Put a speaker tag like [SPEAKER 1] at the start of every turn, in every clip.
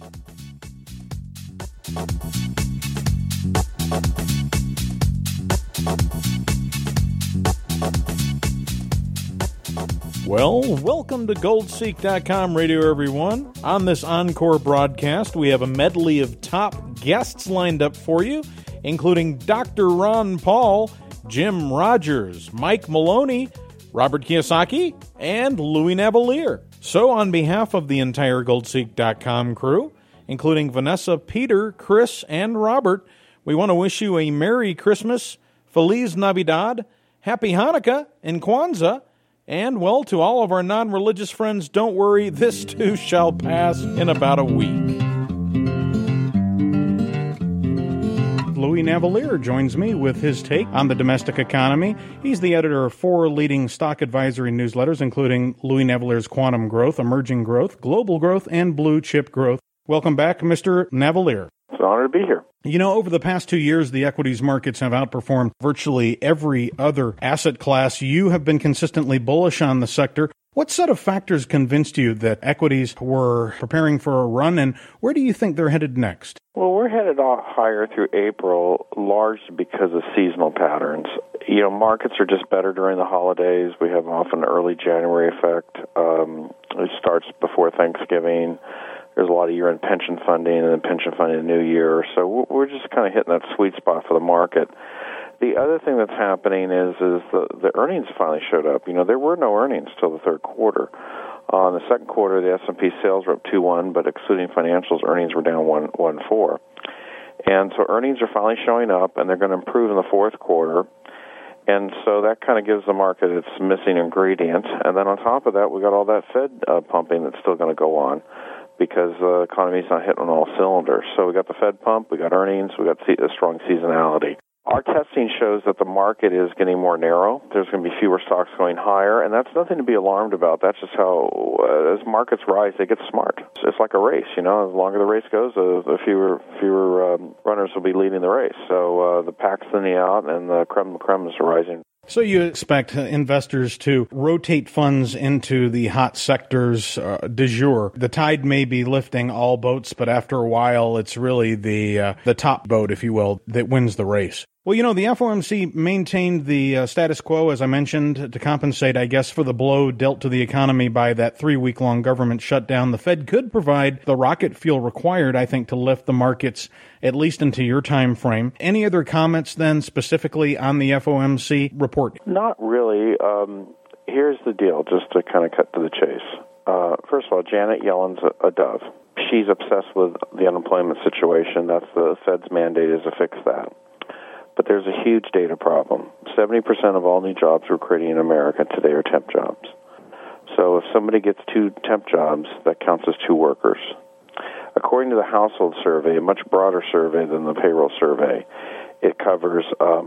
[SPEAKER 1] Well, welcome to GoldSeek.com Radio, everyone. On this encore broadcast, we have a medley of top guests lined up for you, including Dr. Ron Paul, Jim Rogers, Mike Maloney, Robert Kiyosaki, and Louis Navellier. So on behalf of the entire GoldSeek.com crew, including Vanessa, Peter, Chris, and Robert, we want to wish you a Merry Christmas, Feliz Navidad, Happy Hanukkah, and Kwanzaa. And, well, to all of our non-religious friends, don't worry, this too shall pass in about a week. Louis Navellier joins me with his take on the domestic economy. He's the editor of 4 leading stock advisory newsletters, including Louis Navellier's Quantum Growth, Emerging Growth, Global Growth, and Blue Chip Growth. Welcome back, Mr. Navellier.
[SPEAKER 2] It's an honor to be here.
[SPEAKER 1] You know, over the past 2 years, the equities markets have outperformed virtually every other asset class. You have been consistently bullish on the sector. What set of factors convinced you that equities were preparing for a run, and where do you think they're headed next?
[SPEAKER 2] Well, we're headed higher through April, largely because of seasonal patterns. You know, markets are just better during the holidays. We have often an early January effect. It starts before Thanksgiving. There's a lot of year-end pension funding and then pension funding in the new year. So we're just kind of hitting that sweet spot for the market. The other thing that's happening is the earnings finally showed up. You know, there were no earnings till the third quarter. In the second quarter, the S&P sales were up 2.1, but excluding financials, earnings were down 1.4. And so earnings are finally showing up, and they're going to improve in the fourth quarter. And so that kind of gives the market its missing ingredient. And then on top of that, we got all that Fed pumping that's still going to go on, because the economy's not hitting on all cylinders. So we got the Fed pump, we got earnings, we got a strong seasonality. Our testing shows that the market is getting more narrow. There's going to be fewer stocks going higher, and that's nothing to be alarmed about. That's just how, as markets rise, they get smart. It's like a race, you know. The longer the race goes, the fewer runners will be leading the race. So the pack's thinning out, and the creme is rising.
[SPEAKER 1] So you expect investors to rotate funds into the hot sectors du jour. The tide may be lifting all boats, but after a while, it's really the top boat, if you will, that wins the race. Well, you know, the FOMC maintained the status quo, as I mentioned, to compensate, I guess, for the blow dealt to the economy by that 3-week-long government shutdown. The Fed could provide the rocket fuel required, I think, to lift the markets, at least into your time frame. Any other comments, then, specifically on the FOMC report?
[SPEAKER 2] Not really. Here's the deal, just to kind of cut to the chase. First of all, Janet Yellen's a dove. She's obsessed with the unemployment situation. That's the Fed's mandate, is to fix that. But there's a huge data problem. 70% of all new jobs we're creating in America today are temp jobs. So if somebody gets 2 temp jobs, that counts as 2 workers. According to the household survey, a much broader survey than the payroll survey, it covers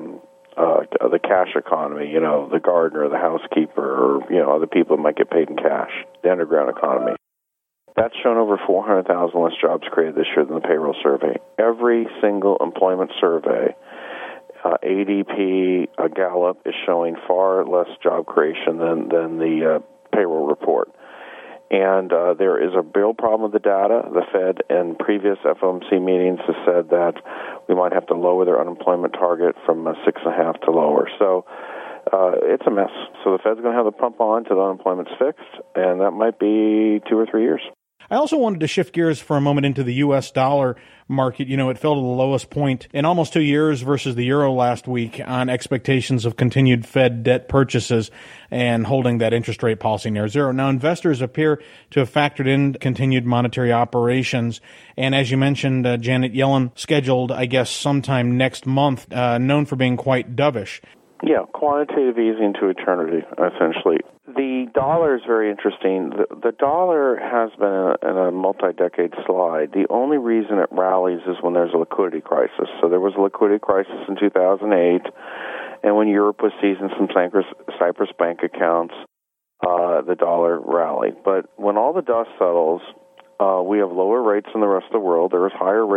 [SPEAKER 2] the cash economy, you know, the gardener, the housekeeper, or, you know, other people that might get paid in cash, the underground economy. That's shown over 400,000 less jobs created this year than the payroll survey. Every single employment survey, ADP, Gallup, is showing far less job creation than the payroll report. And there is a real problem with the data. The Fed in previous FOMC meetings has said that we might have to lower their unemployment target from 6.5 to lower. So it's a mess. So the Fed's going to have the pump on till the unemployment's fixed, and that might be 2 or 3 years.
[SPEAKER 1] I also wanted to shift gears for a moment into the U.S. dollar market. You know, it fell to the lowest point in almost 2 years versus the euro last week on expectations of continued Fed debt purchases and holding that interest rate policy near zero. Now, investors appear to have factored in continued monetary operations. And as you mentioned, Janet Yellen scheduled, I guess, sometime next month, known for being quite dovish.
[SPEAKER 2] Yeah, quantitative easing to eternity, essentially. The dollar is very interesting. The dollar has been in a multi-decade slide. The only reason it rallies is when there's a liquidity crisis. So there was a liquidity crisis in 2008, and when Europe was seizing some Cyprus bank accounts, the dollar rallied. But when all the dust settles, we have lower rates in the rest of the world. There is higher rates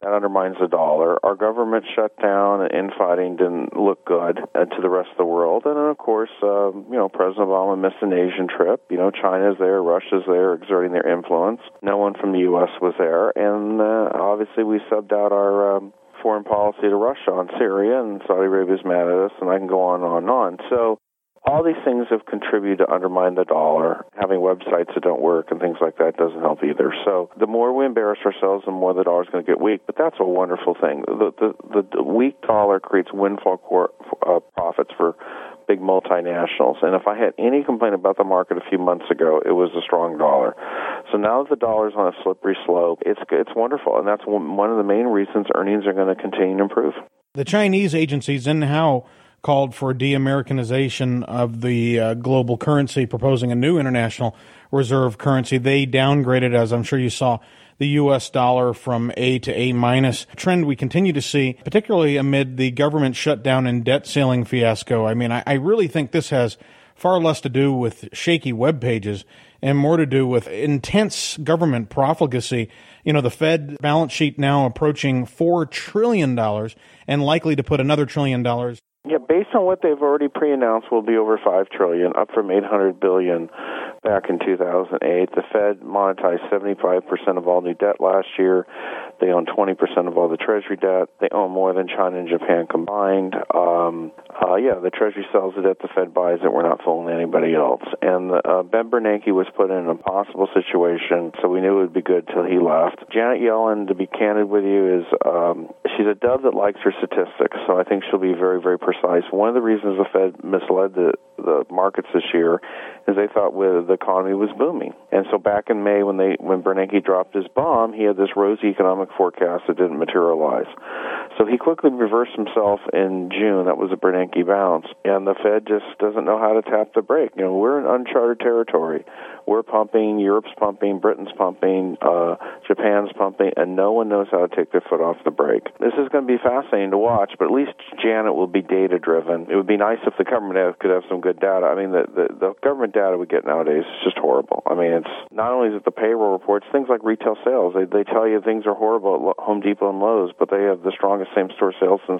[SPEAKER 2] That undermines the dollar. Our government shutdown and infighting didn't look good to the rest of the world. And then, of course, President Obama missed an Asian trip. China's there, Russia's there, exerting their influence. No one from the U.S. was there. And obviously we subbed out our foreign policy to Russia on Syria, and Saudi Arabia's mad at us, and I can go on and on and on. So all these things have contributed to undermine the dollar. Having websites that don't work and things like that doesn't help either. So the more we embarrass ourselves, the more the dollar's going to get weak. But that's a wonderful thing. The weak dollar creates windfall profits for big multinationals. And if I had any complaint about the market a few months ago, it was the strong dollar. So now that the dollar's on a slippery slope, it's wonderful. And that's one of the main reasons earnings are going to continue to improve.
[SPEAKER 1] The Chinese agency Xinhao called for de-Americanization of the global currency, proposing a new international reserve currency. They downgraded, as I'm sure you saw, the U.S. dollar from A to A-, a trend we continue to see, particularly amid the government shutdown and debt ceiling fiasco. I mean, I really think this has far less to do with shaky web pages and more to do with intense government profligacy. The Fed balance sheet now approaching $4 trillion and likely to put another $1 trillion.
[SPEAKER 2] Yeah, based on what they've already pre-announced, will be over $5 trillion, up from $800 billion back in 2008. The Fed monetized 75% of all new debt last year. They own 20% of all the Treasury debt. They own more than China and Japan combined. The Treasury sells the debt, the Fed buys it. We're not fooling anybody else. And Ben Bernanke was put in an impossible situation, so we knew it would be good till he left. Janet Yellen, to be candid with you, is she's a dove that likes her statistics, so I think she'll be very, very precise. One of the reasons the Fed misled the markets this year is they thought the economy was booming. And so back in May when Bernanke dropped his bomb, he had this rosy economic forecast that didn't materialize. So he quickly reversed himself in June. That was a Bernanke bounce. And the Fed just doesn't know how to tap the brake. We're in uncharted territory. We're pumping, Europe's pumping, Britain's pumping, Japan's pumping, and no one knows how to take their foot off the brake. This is going to be fascinating to watch, but at least Janet will be data-driven. It would be nice if the government could have some good data. I mean, the government data we get nowadays is just horrible. I mean, it's not only is it the payroll reports, things like retail sales. They tell you things are horrible at Home Depot and Lowe's, but they have the strongest same-store sales since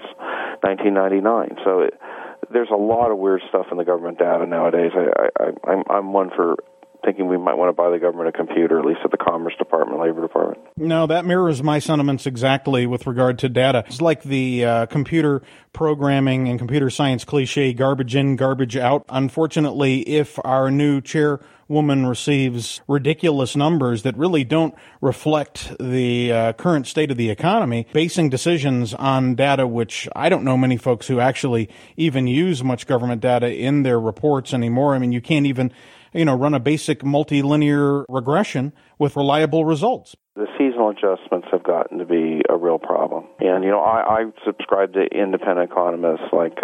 [SPEAKER 2] 1999. So there's a lot of weird stuff in the government data nowadays. I'm one for thinking we might want to buy the government a computer, at least at the Commerce Department, Labor Department.
[SPEAKER 1] No, that mirrors my sentiments exactly with regard to data. It's like the computer programming and computer science cliche, garbage in, garbage out. Unfortunately, if our new chairwoman receives ridiculous numbers that really don't reflect the current state of the economy, basing decisions on data, which I don't know many folks who actually even use much government data in their reports anymore. I mean, you can't even run a basic multilinear regression with reliable results.
[SPEAKER 2] The seasonal adjustments have gotten to be a real problem. And, I subscribe to independent economists like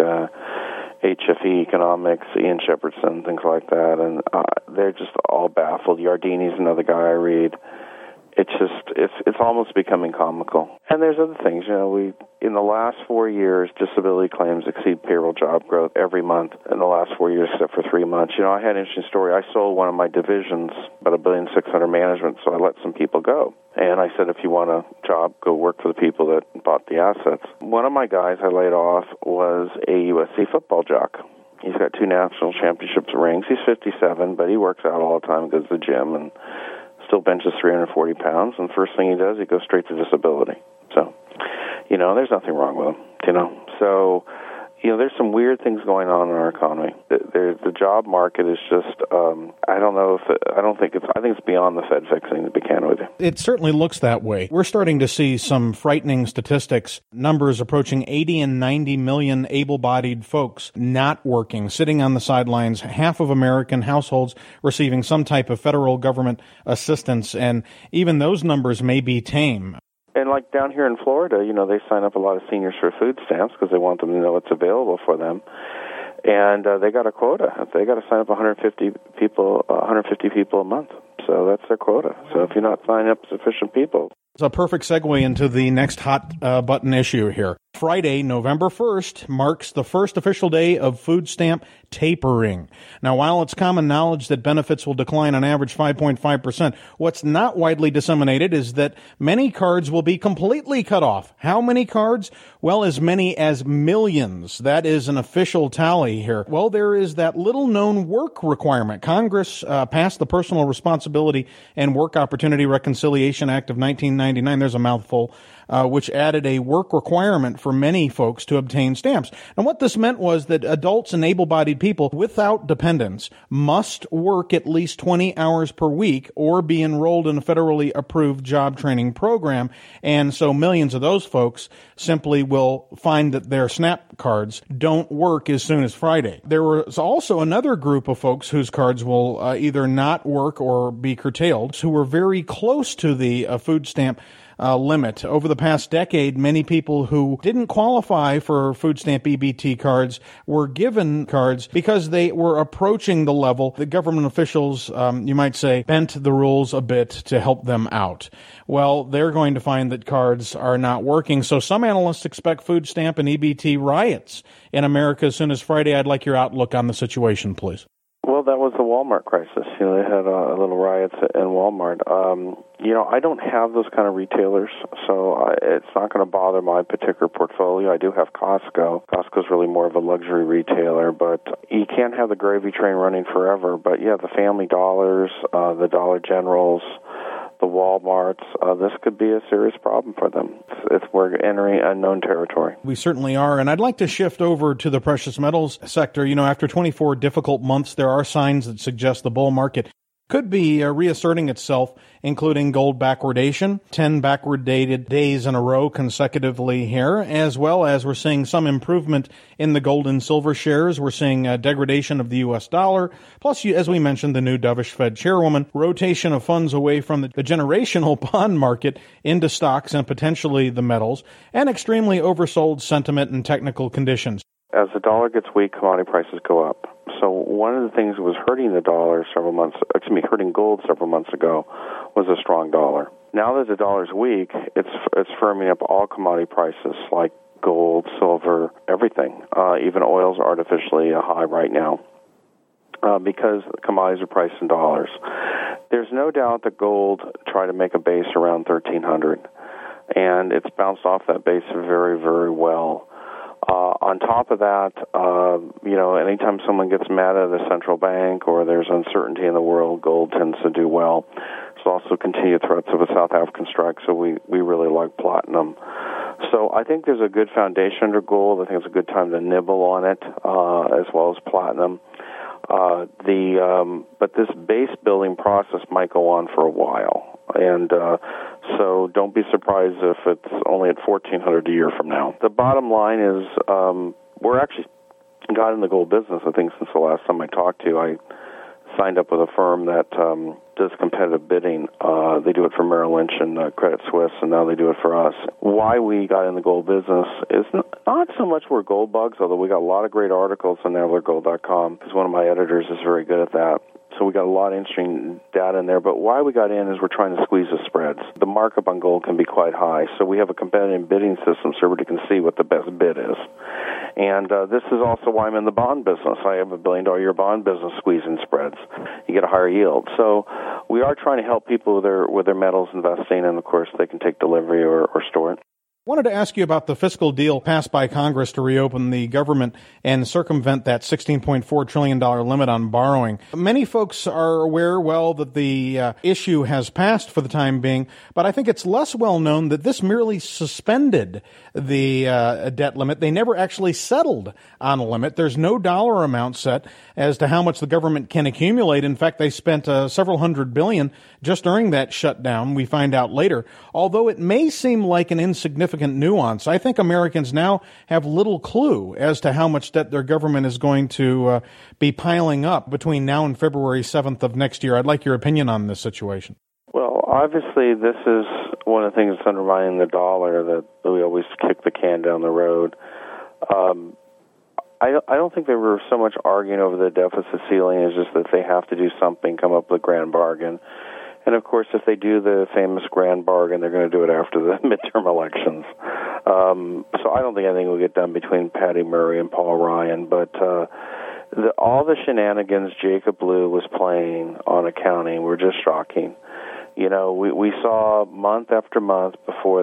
[SPEAKER 2] HFE Economics, Ian Shepherdson, things like that, and they're just all baffled. Yardini's another guy I read. It's almost becoming comical. And there's other things. In the last 4 years, disability claims exceed payroll job growth every month in the last 4 years, except for 3 months. I had an interesting story. I sold one of my divisions, about $1.6 billion management, so I let some people go. And I said, if you want a job, go work for the people that bought the assets. One of my guys I laid off was a USC football jock. He's got 2 national championships rings. He's 57, but he works out all the time, goes to the gym, and still benches 340 pounds, and the first thing he does, he goes straight to disability. So, there's nothing wrong with him, So, there's some weird things going on in our economy. The job market is just, I think it's beyond the Fed fixing, to be candid with you.
[SPEAKER 1] It certainly looks that way. We're starting to see some frightening statistics, numbers approaching 80 and 90 million able-bodied folks not working, sitting on the sidelines, half of American households receiving some type of federal government assistance, and even those numbers may be tame.
[SPEAKER 2] And like down here in Florida, they sign up a lot of seniors for food stamps because they want them to know it's available for them. And they got a quota. They got to sign up 150 people a month. So that's their quota. So if you're not signing up sufficient people.
[SPEAKER 1] It's a perfect segue into the next hot button issue here. Friday, November 1st, marks the first official day of food stamp tapering. Now, while it's common knowledge that benefits will decline on average 5.5%, what's not widely disseminated is that many cards will be completely cut off. How many cards? Well, as many as millions. That is an official tally here. Well, there is that little-known work requirement. Congress passed the Personal Responsibility and Work Opportunity Reconciliation Act of 1999. There's a mouthful. Which added a work requirement for many folks to obtain stamps. And what this meant was that adults and able-bodied people without dependents must work at least 20 hours per week or be enrolled in a federally approved job training program. And so millions of those folks simply will find that their SNAP cards don't work as soon as Friday. There was also another group of folks whose cards will either not work or be curtailed, who were very close to the food stamp limit. Over the past decade, many people who didn't qualify for food stamp EBT cards were given cards because they were approaching the level that government officials, you might say, bent the rules a bit to help them out. Well, they're going to find that cards are not working. So some analysts expect food stamp and EBT riots in America as soon as Friday. I'd like your outlook on the situation, please.
[SPEAKER 2] Well, that was the Walmart crisis. They had a little riots in Walmart. I don't have those kind of retailers, so it's not going to bother my particular portfolio. I do have Costco. Costco's really more of a luxury retailer, but you can't have the gravy train running forever. But yeah, the Family Dollars, the Dollar Generals, the Walmarts, this could be a serious problem for them. We're entering unknown territory.
[SPEAKER 1] We certainly are, and I'd like to shift over to the precious metals sector. After 24 difficult months, there are signs that suggest the bull market could be reasserting itself, including gold backwardation, 10 backward-dated days in a row consecutively here, as well as we're seeing some improvement in the gold and silver shares. We're seeing a degradation of the U.S. dollar, plus, as we mentioned, the new dovish Fed chairwoman, rotation of funds away from the generational bond market into stocks and potentially the metals, and extremely oversold sentiment and technical conditions.
[SPEAKER 2] As the dollar gets weak, commodity prices go up. So one of the things that was hurting hurting gold several months ago was a strong dollar. Now that the dollar's weak, it's firming up all commodity prices like gold, silver, everything. Even oil's artificially high right now because commodities are priced in dollars. There's no doubt that gold tried to make a base around 1,300, and it's bounced off that base very, very well. On top of that, anytime someone gets mad at a central bank or there's uncertainty in the world, gold tends to do well. There's also continued threats of a South African strike, so we really like platinum. So I think there's a good foundation under gold. I think it's a good time to nibble on it, as well as platinum. But this base building process might go on for a while, and so don't be surprised if it's only at 1,400 a year from now. The bottom line is we're actually got in the gold business, I think, since the last time I talked to you. I signed up with a firm that does competitive bidding. They do it for Merrill Lynch and Credit Suisse, and now they do it for us. Why we got in the gold business is not so much we're gold bugs, although we got a lot of great articles on NavlerGold.com, because one of my editors is very good at that. So we got a lot of interesting data in there. But why we got in is we're trying to squeeze the spreads. The markup on gold can be quite high. So we have a competitive bidding system so everybody can see what the best bid is. And this is also why I'm in the bond business. I have a $1 billion a year bond business squeezing spreads. You get a higher yield. So we are trying to help people with their metals investing, and, of course, they can take delivery or store it.
[SPEAKER 1] I wanted to ask you about the fiscal deal passed by Congress to reopen the government and circumvent that $16.4 trillion limit on borrowing. Many folks are aware, that the issue has passed for the time being, but I think it's less well known that this merely suspended the debt limit. They never actually settled on a limit. There's no dollar amount set as to how much the government can accumulate. In fact, they spent several $100 billion just during that shutdown, we find out later. Although it may seem like an insignificant nuance, I think Americans now have little clue as to how much debt their government is going to be piling up between now and February 7th of next year. I'd like your opinion on this situation.
[SPEAKER 2] Well, obviously, this is one of the things that's undermining the dollar, that we always kick the can down the road. I don't think they were so much arguing over the deficit ceiling. It's just that they have to do something, come up with a grand bargain. And, of course, if they do the famous grand bargain, they're going to do it after the midterm elections. So I don't think anything will get done between Patty Murray and Paul Ryan. But all the shenanigans Jacob Lew was playing on accounting were just shocking. You know, we saw month after month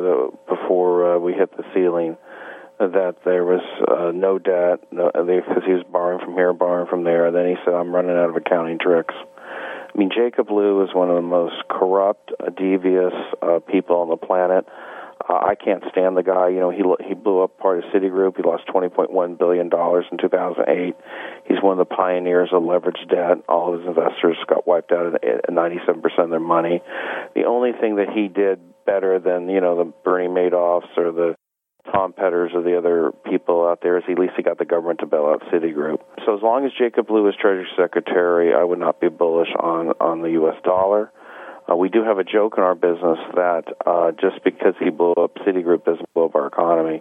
[SPEAKER 2] before we hit the ceiling that there was no debt because he was borrowing from here, borrowing from there. And then he said, "I'm running out of accounting tricks." I mean, Jacob Lew is one of the most corrupt, devious people on the planet. I can't stand the guy. You know, he blew up part of Citigroup. He lost $20.1 billion in 2008. He's one of the pioneers of leveraged debt. All of his investors got wiped out at 97% of their money. The only thing that he did better than, you know, the Bernie Madoffs or the Tom Petters or the other people out there is at least he got the government to bail out Citigroup. So as long as Jacob Lew is Treasury Secretary, I would not be bullish on the U.S. dollar. We do have a joke in our business that just because he blew up Citigroup doesn't blow up our economy.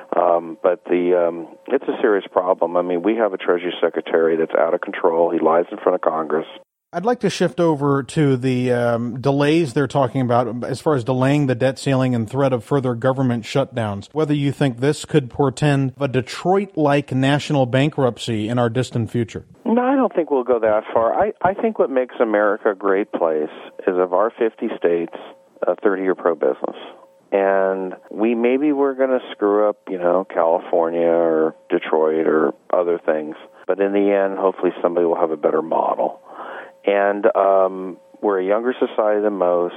[SPEAKER 2] But it's a serious problem. I mean, we have a Treasury Secretary that's out of control. He lies in front of Congress.
[SPEAKER 1] I'd like to shift over to the delays they're talking about as far as delaying the debt ceiling and threat of further government shutdowns, whether you think this could portend a Detroit-like national bankruptcy in our distant future.
[SPEAKER 2] No, I don't think we'll go that far. I think what makes America a great place is of our 50 states, 30 are pro-business. And we're going to screw up, you know, California or Detroit or other things. But in the end, hopefully somebody will have a better model. And we're a younger society than most.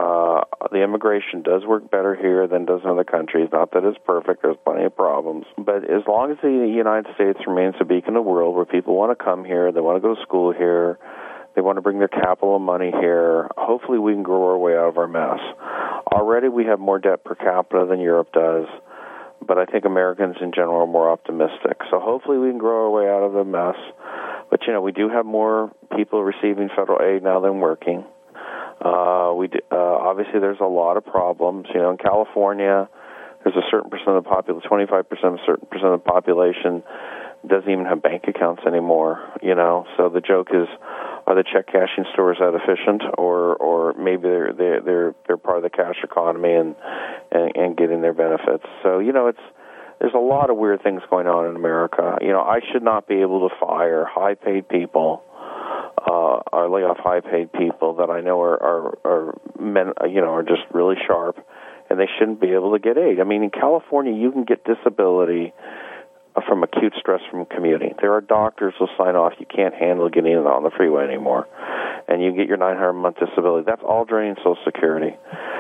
[SPEAKER 2] The immigration does work better here than it does in other countries. Not that it's perfect. There's plenty of problems. But as long as the United States remains a beacon of the world where people want to come here, they want to go to school here, they want to bring their capital and money here, hopefully we can grow our way out of our mess. Already we have more debt per capita than Europe does, but I think Americans in general are more optimistic. So hopefully we can grow our way out of the mess. But, you know, we do have more people receiving federal aid now than working. Obviously, there's a lot of problems. You know, in California, there's a certain percent of the population, 25%, a certain percent of the population doesn't even have bank accounts anymore, you know. So the joke is, are the check cashing stores that efficient, or maybe they're part of the cash economy and getting their benefits. So, you know, there's a lot of weird things going on in America. You know, I should not be able to fire high-paid people or lay off high-paid people that I know are men, you know, are just really sharp, and they shouldn't be able to get aid. I mean, in California, you can get disability from acute stress from commuting. There are doctors who sign off you can't handle getting on the freeway anymore, and you get your $900-a-month disability. That's all draining Social Security.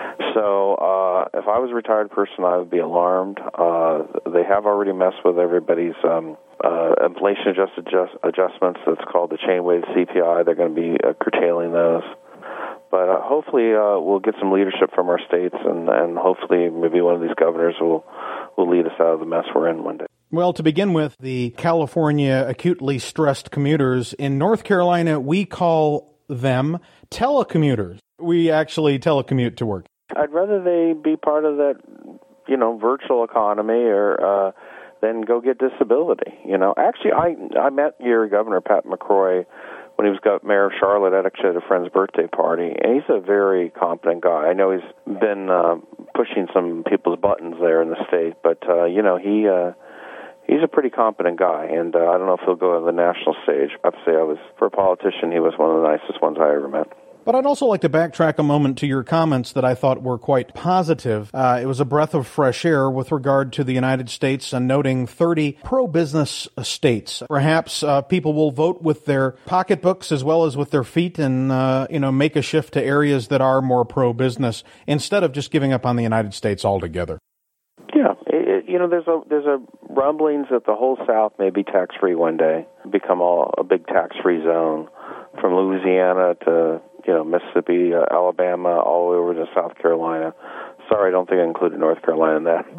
[SPEAKER 2] So if I was a retired person, I would be alarmed. They have already messed with everybody's inflation-adjusted adjustments. That's called the chain-weighted CPI. They're going to be curtailing those. But hopefully we'll get some leadership from our states, and hopefully maybe one of these governors will lead us out of the mess we're in one day.
[SPEAKER 1] Well, to begin with, the California acutely stressed commuters, in North Carolina, we call them telecommuters. We actually telecommute to work.
[SPEAKER 2] I'd rather they be part of that, you know, virtual economy or than go get disability. You know, actually, I met your governor, Pat McCrory, when he was mayor of Charlotte. I actually had a friend's birthday party, and he's a very competent guy. I know he's been pushing some people's buttons there in the state, but you know, he's a pretty competent guy, and I don't know if he'll go to the national stage. I have to say, for a politician, he was one of the nicest ones I ever met.
[SPEAKER 1] But I'd also like to backtrack a moment to your comments that I thought were quite positive. It was a breath of fresh air with regard to the United States and noting 30 pro-business states. Perhaps people will vote with their pocketbooks as well as with their feet and, make a shift to areas that are more pro-business instead of just giving up on the United States altogether.
[SPEAKER 2] Yeah, there's a rumblings that the whole South may be tax-free one day, become a big tax-free zone from Louisiana to Mississippi, Alabama, all the way over to South Carolina. Sorry, I don't think I included North Carolina in that.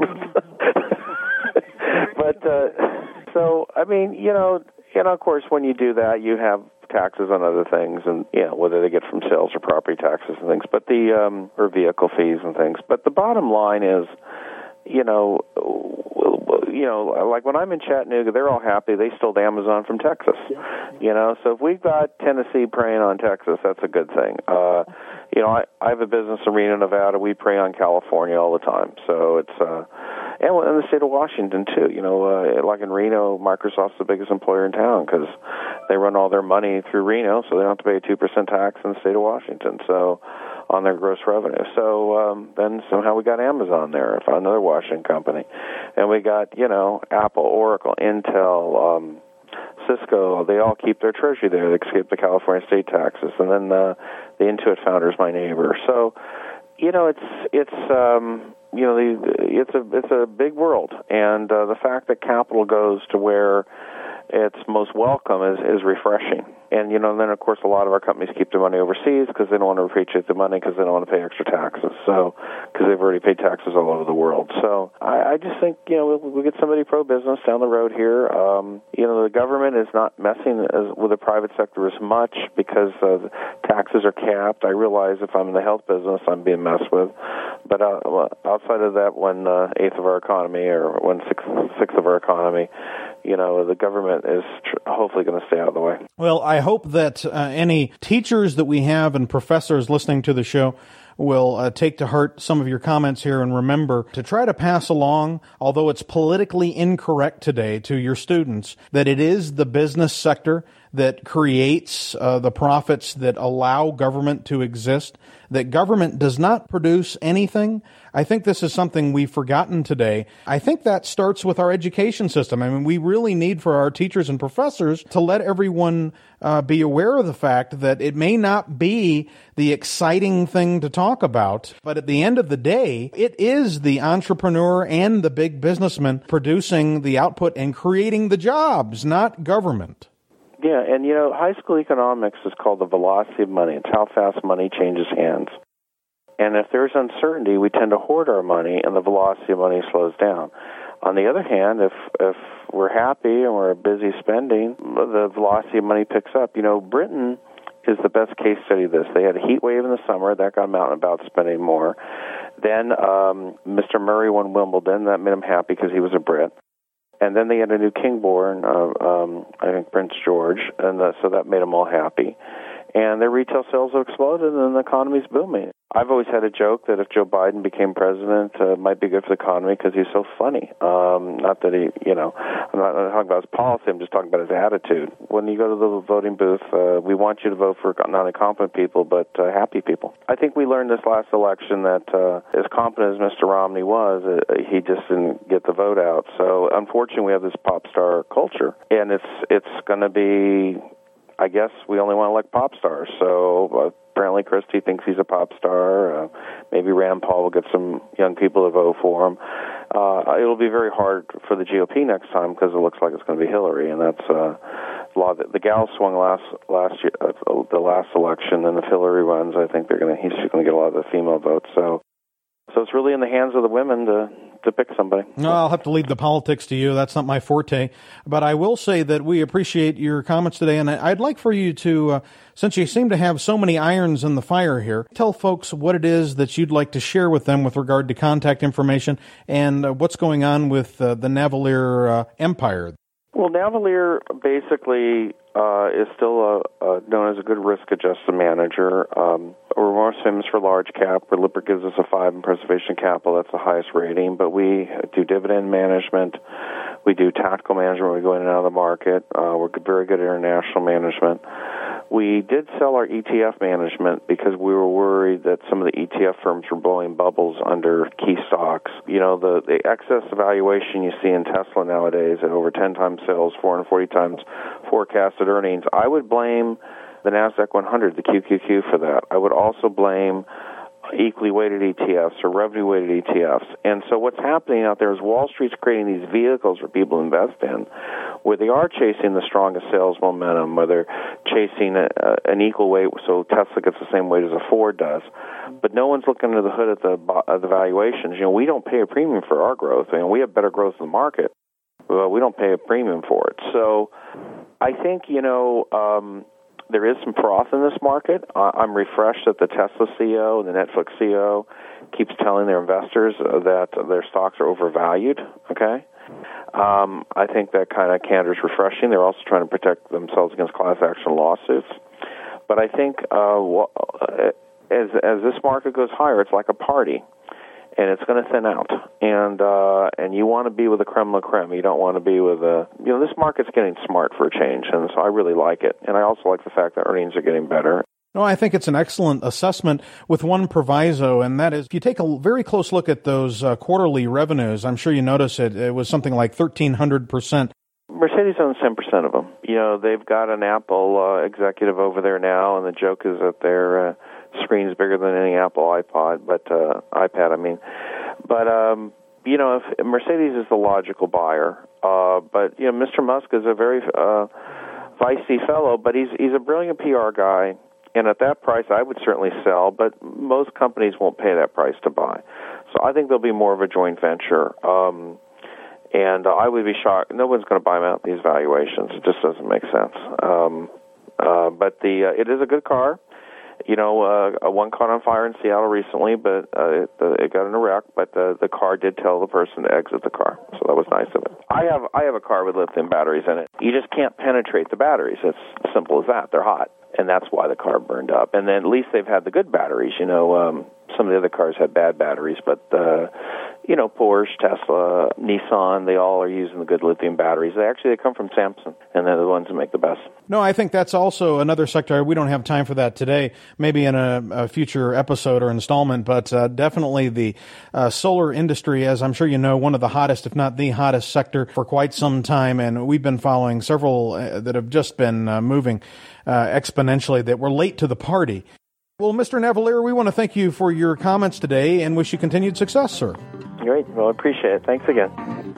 [SPEAKER 2] But so I mean, of course, when you do that, you have taxes on other things, and whether they get from sales or property taxes and things, but or vehicle fees and things. But the bottom line is, like when I'm in Chattanooga, they're all happy. They stole Amazon from Texas. So if we've got Tennessee preying on Texas, that's a good thing. I have a business in Reno, Nevada. We prey on California all the time. So it's, and in the state of Washington, too. Like in Reno, Microsoft's the biggest employer in town because they run all their money through Reno, so they don't have to pay a 2% tax in the state of Washington. So on their gross revenue. So then somehow we got Amazon there, another Washington company. And we got, Apple, Oracle, Intel, Cisco. They all keep their treasury there. They escape the California state taxes. And then the Intuit founder is my neighbor. So, it's a big world. And the fact that capital goes to where it's most welcome is refreshing. And, then, of course, a lot of our companies keep their money overseas because they don't want to repatriate the money because they don't want to pay extra taxes. So, because they've already paid taxes all over the world. So, I just think, we'll get somebody pro-business down the road here. The government is not messing with the private sector as much because taxes are capped. I realize if I'm in the health business, I'm being messed with. But outside of that, 1/8 of our economy or 1/6 of our economy, the government is hopefully going to stay out of the way.
[SPEAKER 1] Well, I hope that any teachers that we have and professors listening to the show will take to heart some of your comments here and remember to try to pass along, although it's politically incorrect today, to your students, that it is the business sector that creates the profits that allow government to exist, that government does not produce anything. I think this is something we've forgotten today. I think that starts with our education system. I mean, we really need for our teachers and professors to let everyone be aware of the fact that it may not be the exciting thing to talk about, but at the end of the day, it is the entrepreneur and the big businessman producing the output and creating the jobs, not government.
[SPEAKER 2] Yeah, and high school economics is called the velocity of money. It's how fast money changes hands. And if there's uncertainty, we tend to hoard our money, and the velocity of money slows down. On the other hand, if we're happy and we're busy spending, the velocity of money picks up. Britain is the best case study of this. They had a heat wave in the summer. That got them out and about spending more. Then Mr. Murray won Wimbledon. That made him happy because he was a Brit. And then they had a new king born, I think Prince George, and so that made them all happy. And their retail sales have exploded, and the economy's booming. I've always had a joke that if Joe Biden became president, it might be good for the economy because he's so funny. Not that I'm not talking about his policy, I'm just talking about his attitude. When you go to the voting booth, we want you to vote for not incompetent people, but happy people. I think we learned this last election that as competent as Mr. Romney was, he just didn't get the vote out. So unfortunately, we have this pop star culture, and it's going to be, I guess we only want to elect pop stars. So apparently Christie thinks he's a pop star. Maybe Rand Paul will get some young people to vote for him. It'll be very hard for the GOP next time because it looks like it's going to be Hillary, and that's a lot. The gal swung last year, the last election, and if Hillary runs, I think he's going to get a lot of the female votes. So it's really in the hands of the women to pick somebody.
[SPEAKER 1] No, I'll have to leave the politics to you. That's not my forte. But I will say that we appreciate your comments today, and I'd like for you to, since you seem to have so many irons in the fire here, tell folks what it is that you'd like to share with them with regard to contact information and what's going on with the Navalier empire.
[SPEAKER 2] Well, Navalier basically is still known as a good risk-adjusted manager. We're more famous for large cap, where Lippert gives us a 5 in preservation capital. That's the highest rating. But we do dividend management. We do tactical management. We go in and out of the market. We're very good at international management. We did sell our ETF management because we were worried that some of the ETF firms were blowing bubbles under key stocks. The excess valuation you see in Tesla nowadays at over 10 times sales, 440 times forecasted earnings. I would blame the NASDAQ 100, the QQQ, for that. I would also blame equally weighted ETFs or revenue-weighted ETFs. And so what's happening out there is Wall Street's creating these vehicles for people to invest in where they are chasing the strongest sales momentum, where they're chasing an equal weight, so Tesla gets the same weight as a Ford does. But no one's looking under the hood at the valuations. We don't pay a premium for our growth. We have better growth in the market. We don't pay a premium for it. So I think, there is some froth in this market. I'm refreshed that the Tesla CEO and the Netflix CEO keeps telling their investors that their stocks are overvalued, okay? I think that kind of candor is refreshing. They're also trying to protect themselves against class action lawsuits. But I think as this market goes higher, it's like a party, and it's going to thin out. And you want to be with the creme de la creme. You don't want to be with this market's getting smart for a change, and so I really like it. And I also like the fact that earnings are getting better.
[SPEAKER 1] No, I think it's an excellent assessment with one proviso, and that is if you take a very close look at those quarterly revenues, I'm sure you notice it was something like 1,300%.
[SPEAKER 2] Mercedes owns 10% of them. They've got an Apple executive over there now, and the joke is that their screen's bigger than any Apple iPad, I mean. But, if Mercedes is the logical buyer. But, Mr. Musk is a very feisty fellow, but he's a brilliant PR guy. And at that price, I would certainly sell, but most companies won't pay that price to buy. So I think there'll be more of a joint venture. And I would be shocked. No one's going to buy them out at these valuations. It just doesn't make sense. But it is a good car. One caught on fire in Seattle recently, but it got in a wreck. But the car did tell the person to exit the car, so that was nice of it. I have a car with lithium batteries in it. You just can't penetrate the batteries. It's as simple as that. They're hot, and that's why the car burned up. And then at least they've had the good batteries. Some of the other cars had bad batteries, but Porsche, Tesla, Nissan, they all are using the good lithium batteries. They come from Samsung, and they're the ones that make the best.
[SPEAKER 1] No, I think that's also another sector. We don't have time for that today, maybe in a future episode or installment, but definitely the solar industry, as I'm sure you know, one of the hottest, if not the hottest sector for quite some time, and we've been following several that have just been moving exponentially that were late to the party. Well, Mr. Navalier, we want to thank you for your comments today and wish you continued success, sir.
[SPEAKER 2] Great. Well, I appreciate it. Thanks again.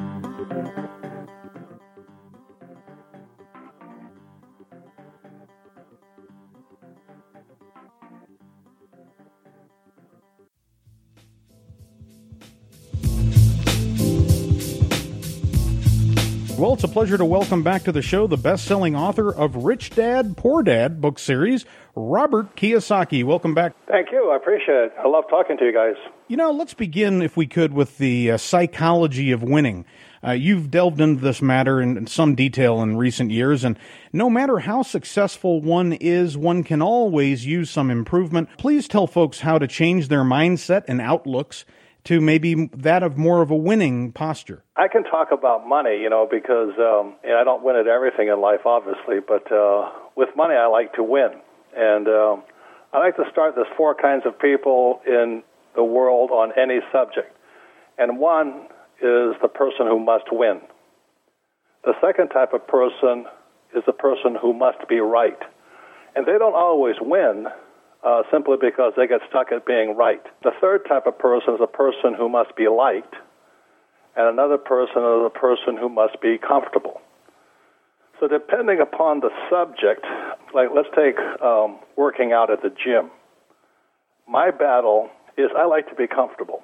[SPEAKER 1] Well, it's a pleasure to welcome back to the show the best-selling author of Rich Dad, Poor Dad book series, Robert Kiyosaki. Welcome back.
[SPEAKER 3] Thank you. I appreciate it. I love talking to you guys.
[SPEAKER 1] Let's begin, if we could, with the psychology of winning. You've delved into this matter in some detail in recent years, and no matter how successful one is, one can always use some improvement. Please tell folks how to change their mindset and outlooks to maybe that of more of a winning posture.
[SPEAKER 3] I can talk about money, because I don't win at everything in life, obviously, but with money I like to win. And I like to start, there's 4 kinds of people in the world on any subject. And one is the person who must win. The second type of person is the person who must be right. And they don't always win simply because they get stuck at being right. The third type of person is a person who must be liked. And another person is a person who must be comfortable. So depending upon the subject, like let's take working out at the gym. My battle is I like to be comfortable.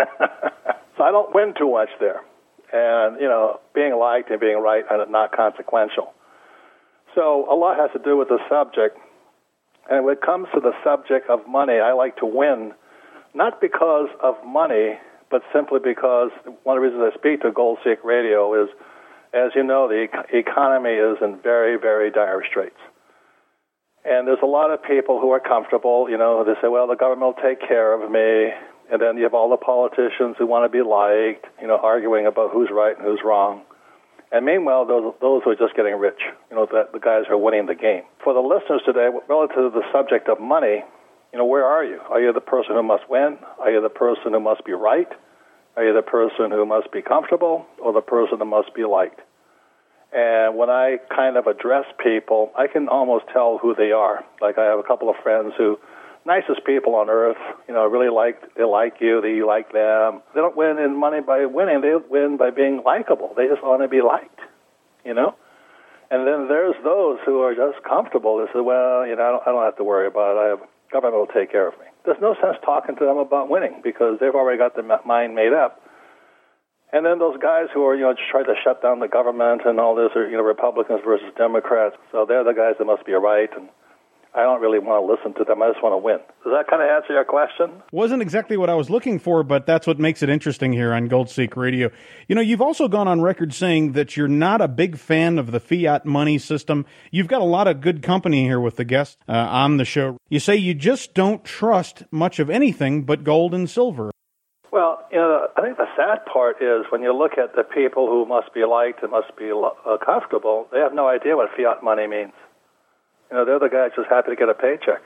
[SPEAKER 3] So I don't win too much there. And, being liked and being right are not consequential. So a lot has to do with the subject. And when it comes to the subject of money, I like to win, not because of money, but simply because one of the reasons I speak to Gold Seek Radio is, as you know, the economy is in very, very dire straits. And there's a lot of people who are comfortable, they say, well, the government will take care of me. And then you have all the politicians who want to be liked, arguing about who's right and who's wrong. And meanwhile, those who are just getting rich, the guys who are winning the game. For the listeners today, relative to the subject of money, where are you? Are you the person who must win? Are you the person who must be right? Are you the person who must be comfortable or the person who must be liked? And when I kind of address people, I can almost tell who they are. Like I have a couple of friends who, nicest people on earth, really they like you, you like them. They don't win in money by winning, they win by being likable. They just want to be liked, And then there's those who are just comfortable. They say, well, I don't have to worry about it. Government will take care of me. There's no sense talking to them about winning because they've already got their mind made up. And then those guys who are, just trying to shut down the government and all this are, Republicans versus Democrats. So they're the guys that must be right. And I don't really want to listen to them. I just want to win. Does that kind of answer your question?
[SPEAKER 1] Wasn't exactly what I was looking for, but that's what makes it interesting here on GoldSeek Radio. You know, you've also gone on record saying that you're not a big fan of the fiat money system. You've got a lot of good company here with the guests on the show. You say you just don't trust much of anything but gold and silver.
[SPEAKER 3] Well, you know, I think the sad part is when you look at the people who must be liked and must be comfortable, they have no idea what fiat money means. You know, they're the guys just happy to get a paycheck.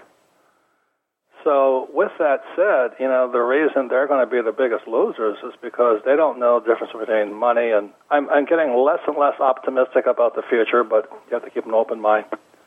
[SPEAKER 3] So with that said, you know, the reason they're going to be the biggest losers is because they don't know the difference between money and... I'm getting less and less optimistic about the future, but you have to keep an open mind.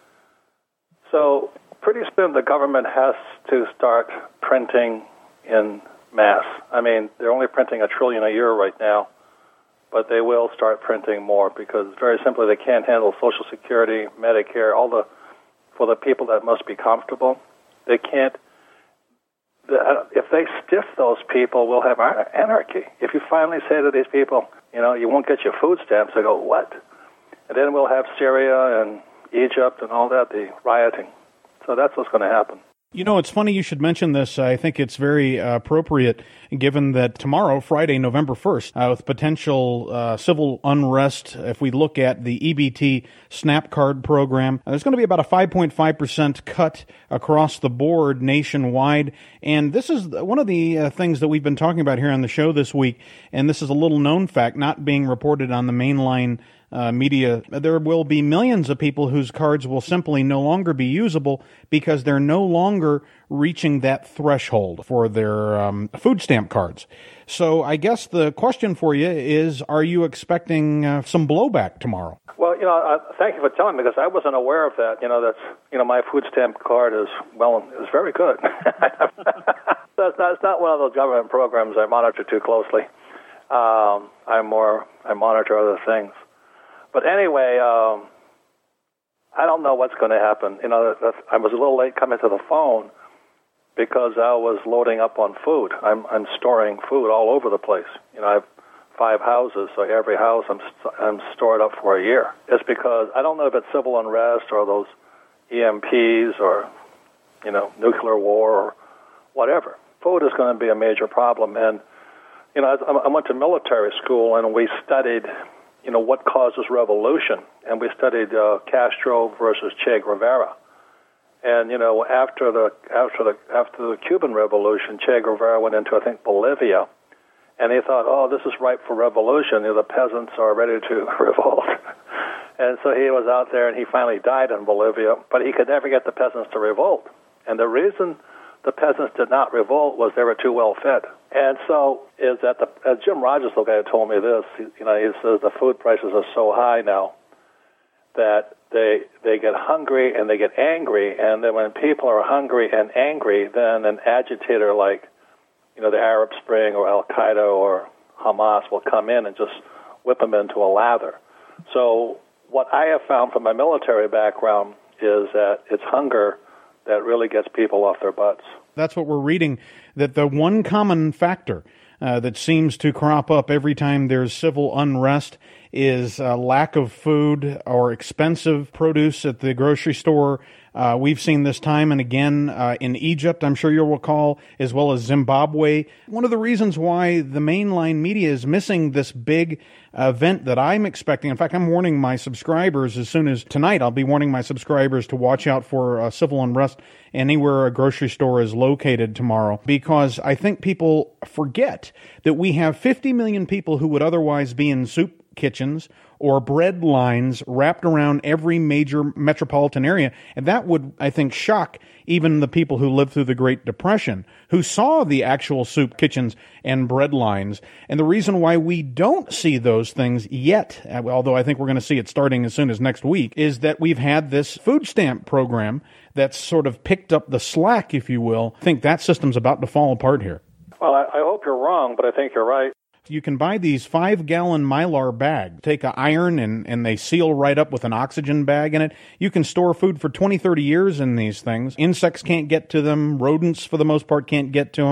[SPEAKER 3] So pretty soon the government has to start printing in mass. I mean, they're only printing $1 trillion a year right now, but they will start printing more because very simply they can't handle Social Security, Medicare, for the people that must be comfortable. They can't. If they stiff those people, we'll have anarchy. If you finally say to these people, you know, you won't get your food stamps, they go, what? And then we'll have Syria and Egypt and all that, the rioting. So that's what's going to happen.
[SPEAKER 1] You know, it's funny you should mention this. I think it's very appropriate given that tomorrow, Friday, November 1st, with potential civil unrest, if we look at the EBT SNAP card program, there's going to be about a 5.5% cut across the board nationwide. And this is one of the things that we've been talking about here on the show this week. And this is a little known fact, not being reported on the mainline media. There will be millions of people whose cards will simply no longer be usable because they're no longer reaching that threshold for their food stamp cards. So I guess the question for you is, are you expecting some blowback tomorrow?
[SPEAKER 3] Well, you know, thank you for telling me because I wasn't aware of that. You know, my food stamp card is very good. That's not one of those government programs I monitor too closely. I monitor other things. But anyway, I don't know what's going to happen. You know, I was a little late coming to the phone because I was loading up on food. I'm storing food all over the place. You know, I have 5 houses, so every house I'm stored up for a year. It's because I don't know if it's civil unrest or those EMPs or, you know, nuclear war or whatever. Food is going to be a major problem. And, you know, I went to military school and we studied, you know, what causes revolution. And we studied Castro versus Che Guevara. And, you know, after the Cuban Revolution, Che Guevara went into, I think, Bolivia. And he thought, oh, this is ripe for revolution. You know, the peasants are ready to revolt. And so he was out there, and he finally died in Bolivia. But he could never get the peasants to revolt. And the reason the peasants did not revolt was they were too well fed. And so is that Jim Rogers, the guy who told me this, he says the food prices are so high now that they get hungry and they get angry. And then when people are hungry and angry, then an agitator like, you know, the Arab Spring or Al-Qaeda or Hamas will come in and just whip them into a lather. So what I have found from my military background is that it's hunger that really gets people off their butts.
[SPEAKER 1] That's what we're reading, that the one common factor that seems to crop up every time there's civil unrest is lack of food or expensive produce at the grocery store. We've seen this time and again in Egypt, I'm sure you'll recall, as well as Zimbabwe. One of the reasons why the mainline media is missing this big event that I'm expecting, in fact, I'm warning my subscribers as soon as tonight, I'll be warning my subscribers to watch out for civil unrest anywhere a grocery store is located tomorrow, because I think people forget that we have 50 million people who would otherwise be in soup kitchens or bread lines wrapped around every major metropolitan area. And that would, I think, shock even the people who lived through the Great Depression, who saw the actual soup kitchens and bread lines. And the reason why we don't see those things yet, although I think we're going to see it starting as soon as next week, is that we've had this food stamp program that's sort of picked up the slack, if you will. I think that system's about to fall apart here.
[SPEAKER 3] Well, I hope you're wrong, but I think you're right.
[SPEAKER 1] You can buy these 5-gallon Mylar bags, take an iron and they seal right up with an oxygen bag in it. You can store food for 20, 30 years in these things. Insects can't get to them. Rodents, for the most part, can't get to them.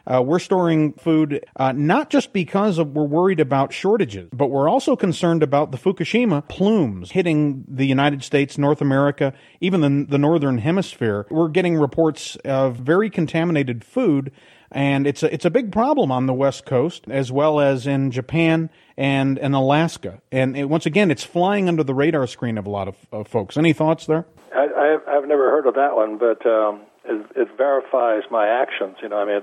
[SPEAKER 1] we're storing food not just because we're worried about shortages, but we're also concerned about the Fukushima plumes hitting the United States, North America, even the Northern Hemisphere. We're getting reports of very contaminated food, and it's a big problem on the West Coast as well as in Japan and Alaska. And once again, it's flying under the radar screen of a lot of folks. Any thoughts there?
[SPEAKER 3] I've never heard of that one, but it verifies my actions. You know, I mean,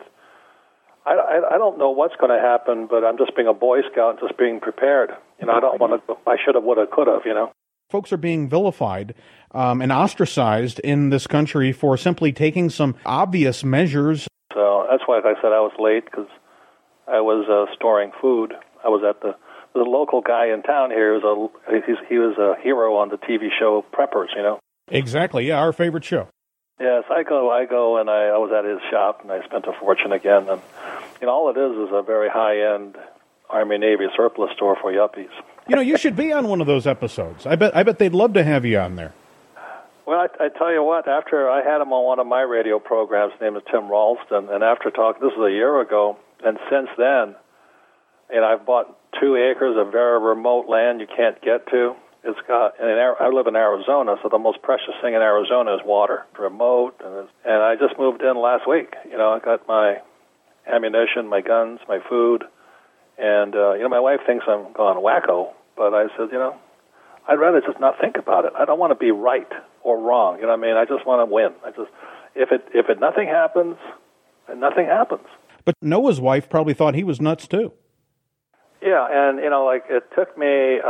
[SPEAKER 3] I don't know what's going to happen, but I'm just being a Boy Scout, just being prepared. You know, I don't want to. I should have, would have, could have. You know.
[SPEAKER 1] Folks are being vilified and ostracized in this country for simply taking some obvious measures.
[SPEAKER 3] So that's why, like I said, I was late because I was storing food. I was at the local guy in town here. He was a hero on the TV show Preppers. You know.
[SPEAKER 1] Exactly. Yeah, our favorite show.
[SPEAKER 3] Yes, I go, and I was at his shop, and I spent a fortune again. And you know, all it is a very high-end Army Navy surplus store for yuppies.
[SPEAKER 1] You know, you should be on one of those episodes. I bet they'd love to have you on there.
[SPEAKER 3] Well, I tell you what, after I had him on one of my radio programs, his name is Tim Ralston, and after talking, this was a year ago, and since then, and I've bought 2 acres of very remote land you can't get to. It's got, I live in Arizona, so the most precious thing in Arizona is water. Remote, and I just moved in last week. You know, I got my ammunition, my guns, my food, and you know, my wife thinks I'm gone wacko, but I said, you know, I'd rather just not think about it. I don't want to be right or wrong. You know what I mean? I just want to win. If nothing happens, then nothing happens.
[SPEAKER 1] But Noah's wife probably thought he was nuts too.
[SPEAKER 3] Yeah, and you know, like it took me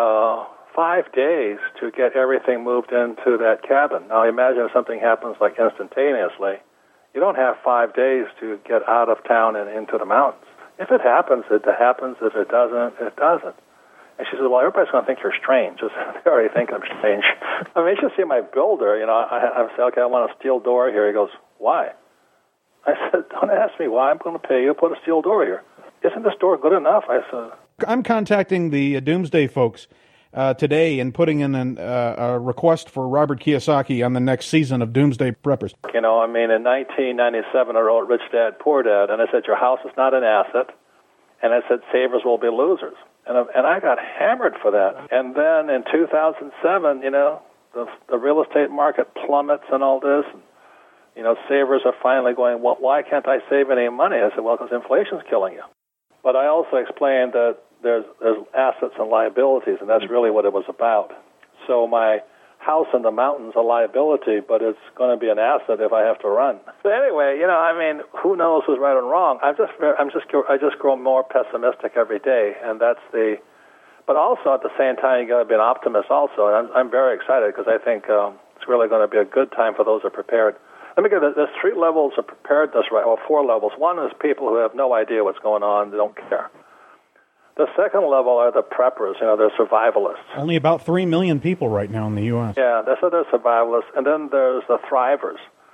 [SPEAKER 3] 5 days to get everything moved into that cabin. Now imagine if something happens like instantaneously. You don't have 5 days to get out of town and into the mountains. If it happens, it happens. If it doesn't, it doesn't. And she said, well, everybody's going to think you're strange. They already think I'm strange. I mean, you should see my builder. You know, I said, okay, I want a steel door here. He goes, why? I said, don't ask me why. I'm going to pay you to put a steel door here. Isn't this door good enough? I said,
[SPEAKER 1] I'm contacting the Doomsday folks today and putting in a request for Robert Kiyosaki on the next season of Doomsday Preppers.
[SPEAKER 3] You know, I mean, in 1997, I wrote Rich Dad, Poor Dad, and I said, your house is not an asset. And I said, savers will be losers. And I got hammered for that. And then in 2007, you know, the real estate market plummets and all this. And, you know, savers are finally going, well, why can't I save any money? I said, well, because inflation's killing you. But I also explained that there's assets and liabilities, and that's really what it was about. So my house in the mountains a liability, but it's going to be an asset if I have to run. But anyway, you know, I mean, who knows who's right and wrong? I just grow more pessimistic every day, and that's the. But also at the same time, you got to be an optimist also, and I'm very excited because I think it's really going to be a good time for those who are prepared. Let me give you, there's 3 levels of preparedness, right? Well, 4 levels. One is people who have no idea what's going on; they don't care. The second level are the preppers, you know, they're survivalists.
[SPEAKER 1] Only about 3 million people right now in the U.S.
[SPEAKER 3] Yeah, so they're survivalists. And then there's the thrivers.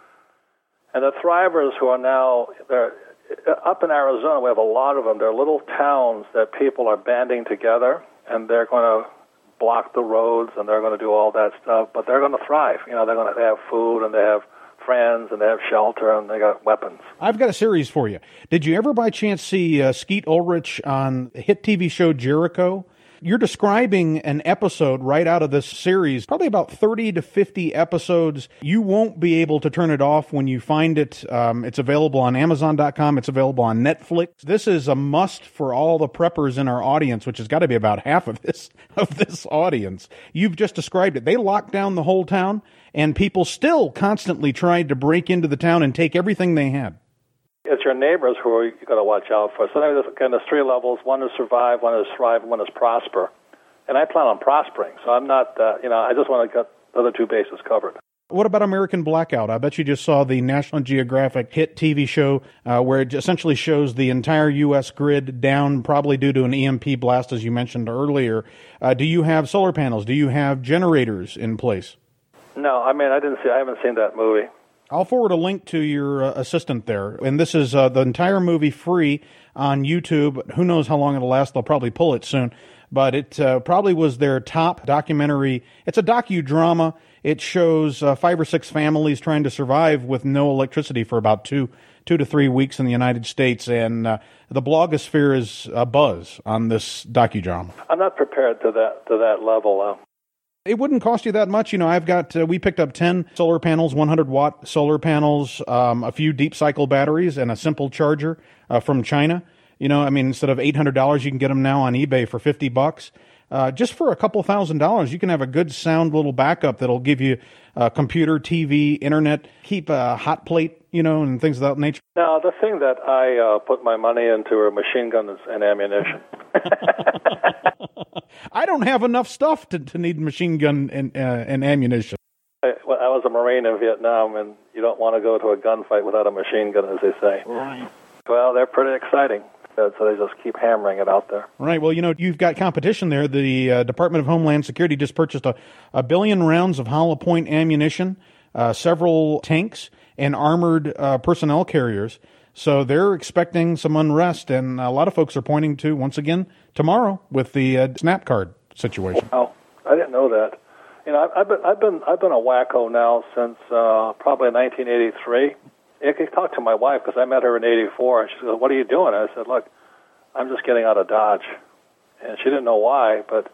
[SPEAKER 3] And the thrivers who are now, they're up in Arizona, we have a lot of them. They're little towns that people are banding together, and they're going to block the roads, and they're going to do all that stuff, but they're going to thrive. You know, they have food, and they have friends, and they have shelter, and they got weapons.
[SPEAKER 1] I've got a series for you. Did you ever by chance see Skeet Ulrich on the hit TV show Jericho? You're describing an episode right out of this series, probably about 30 to 50 episodes. You won't be able to turn it off when you find it. It's available on Amazon.com. It's available on Netflix. This is a must for all the preppers in our audience, which has got to be about half of this audience. You've just described it. They locked down the whole town, and people still constantly tried to break into the town and take everything they had.
[SPEAKER 3] It's your neighbors who you got to watch out for. So there's 3 levels. One is survive, one is thrive, and one is prosper. And I plan on prospering. So I'm not, I just want to get the other 2 bases covered.
[SPEAKER 1] What about American Blackout? I bet you just saw the National Geographic hit TV show where it essentially shows the entire U.S. grid down, probably due to an EMP blast, as you mentioned earlier. Do you have solar panels? Do you have generators in place?
[SPEAKER 3] No, I mean, I haven't seen that movie.
[SPEAKER 1] I'll forward a link to your assistant there. And this is the entire movie free on YouTube. Who knows how long it'll last? They'll probably pull it soon. But it probably was their top documentary. It's a docudrama. It shows 5 or 6 families trying to survive with no electricity for about two 2 to 3 weeks in the United States, and the blogosphere is abuzz on this docudrama.
[SPEAKER 3] I'm not prepared to that level.
[SPEAKER 1] It wouldn't cost you that much. I've got, we picked up 10 solar panels, 100-watt solar panels, a few deep cycle batteries, and a simple charger from China. Instead of $800, you can get them now on eBay for $50. Just for a couple $1,000s, you can have a good sound little backup that'll give you computer, TV, internet, keep a hot plate, and things of that nature.
[SPEAKER 3] Now, the thing that I put my money into are machine guns and ammunition.
[SPEAKER 1] I don't have enough stuff to need machine gun and ammunition.
[SPEAKER 3] I was a Marine in Vietnam, and you don't want to go to a gunfight without a machine gun, as they say.
[SPEAKER 1] Right.
[SPEAKER 3] Well, they're pretty exciting. So they just keep hammering it out there.
[SPEAKER 1] Right. Well, you've got competition there. The Department of Homeland Security just purchased a billion rounds of hollow point ammunition, several tanks, and armored personnel carriers. So they're expecting some unrest, and a lot of folks are pointing to, once again, tomorrow with the SNAP card situation.
[SPEAKER 3] Oh, I didn't know that. I've been a wacko now since probably 1983. I could talk to my wife because I met her in '84, and she said, "What are you doing?" I said, "Look, I'm just getting out of Dodge," and she didn't know why. But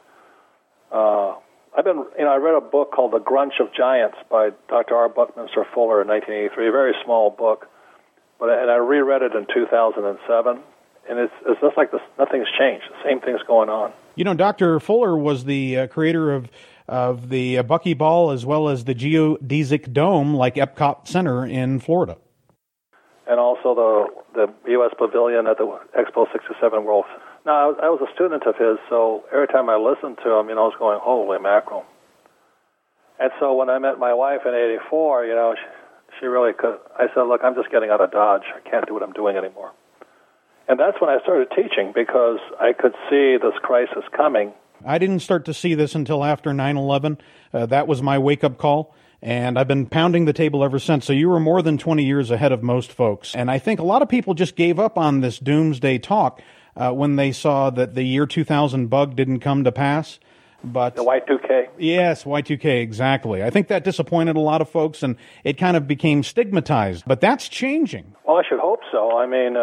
[SPEAKER 3] I read a book called The Grunch of Giants by Dr. R. Buckminster Fuller in 1983, a very small book, and I reread it in 2007, and it's just like nothing's changed. The same thing's going on.
[SPEAKER 1] Dr. Fuller was the creator of the Buckyball as well as the geodesic dome, like Epcot Center in Florida.
[SPEAKER 3] And also the U.S. Pavilion at the Expo 67 World. Now, I was a student of his, so every time I listened to him, I was going, holy mackerel. And so when I met my wife in '84, she really could. I said, look, I'm just getting out of Dodge. I can't do what I'm doing anymore. And that's when I started teaching, because I could see this crisis coming.
[SPEAKER 1] I didn't start to see this until after 9/11. That was my wake-up call. And I've been pounding the table ever since. So you were more than 20 years ahead of most folks. And I think a lot of people just gave up on this doomsday talk when they saw that the year 2000 bug didn't come to pass. But
[SPEAKER 3] the Y2K?
[SPEAKER 1] Yes, Y2K, exactly. I think that disappointed a lot of folks, and it kind of became stigmatized. But that's changing.
[SPEAKER 3] Well, I should hope so. I mean,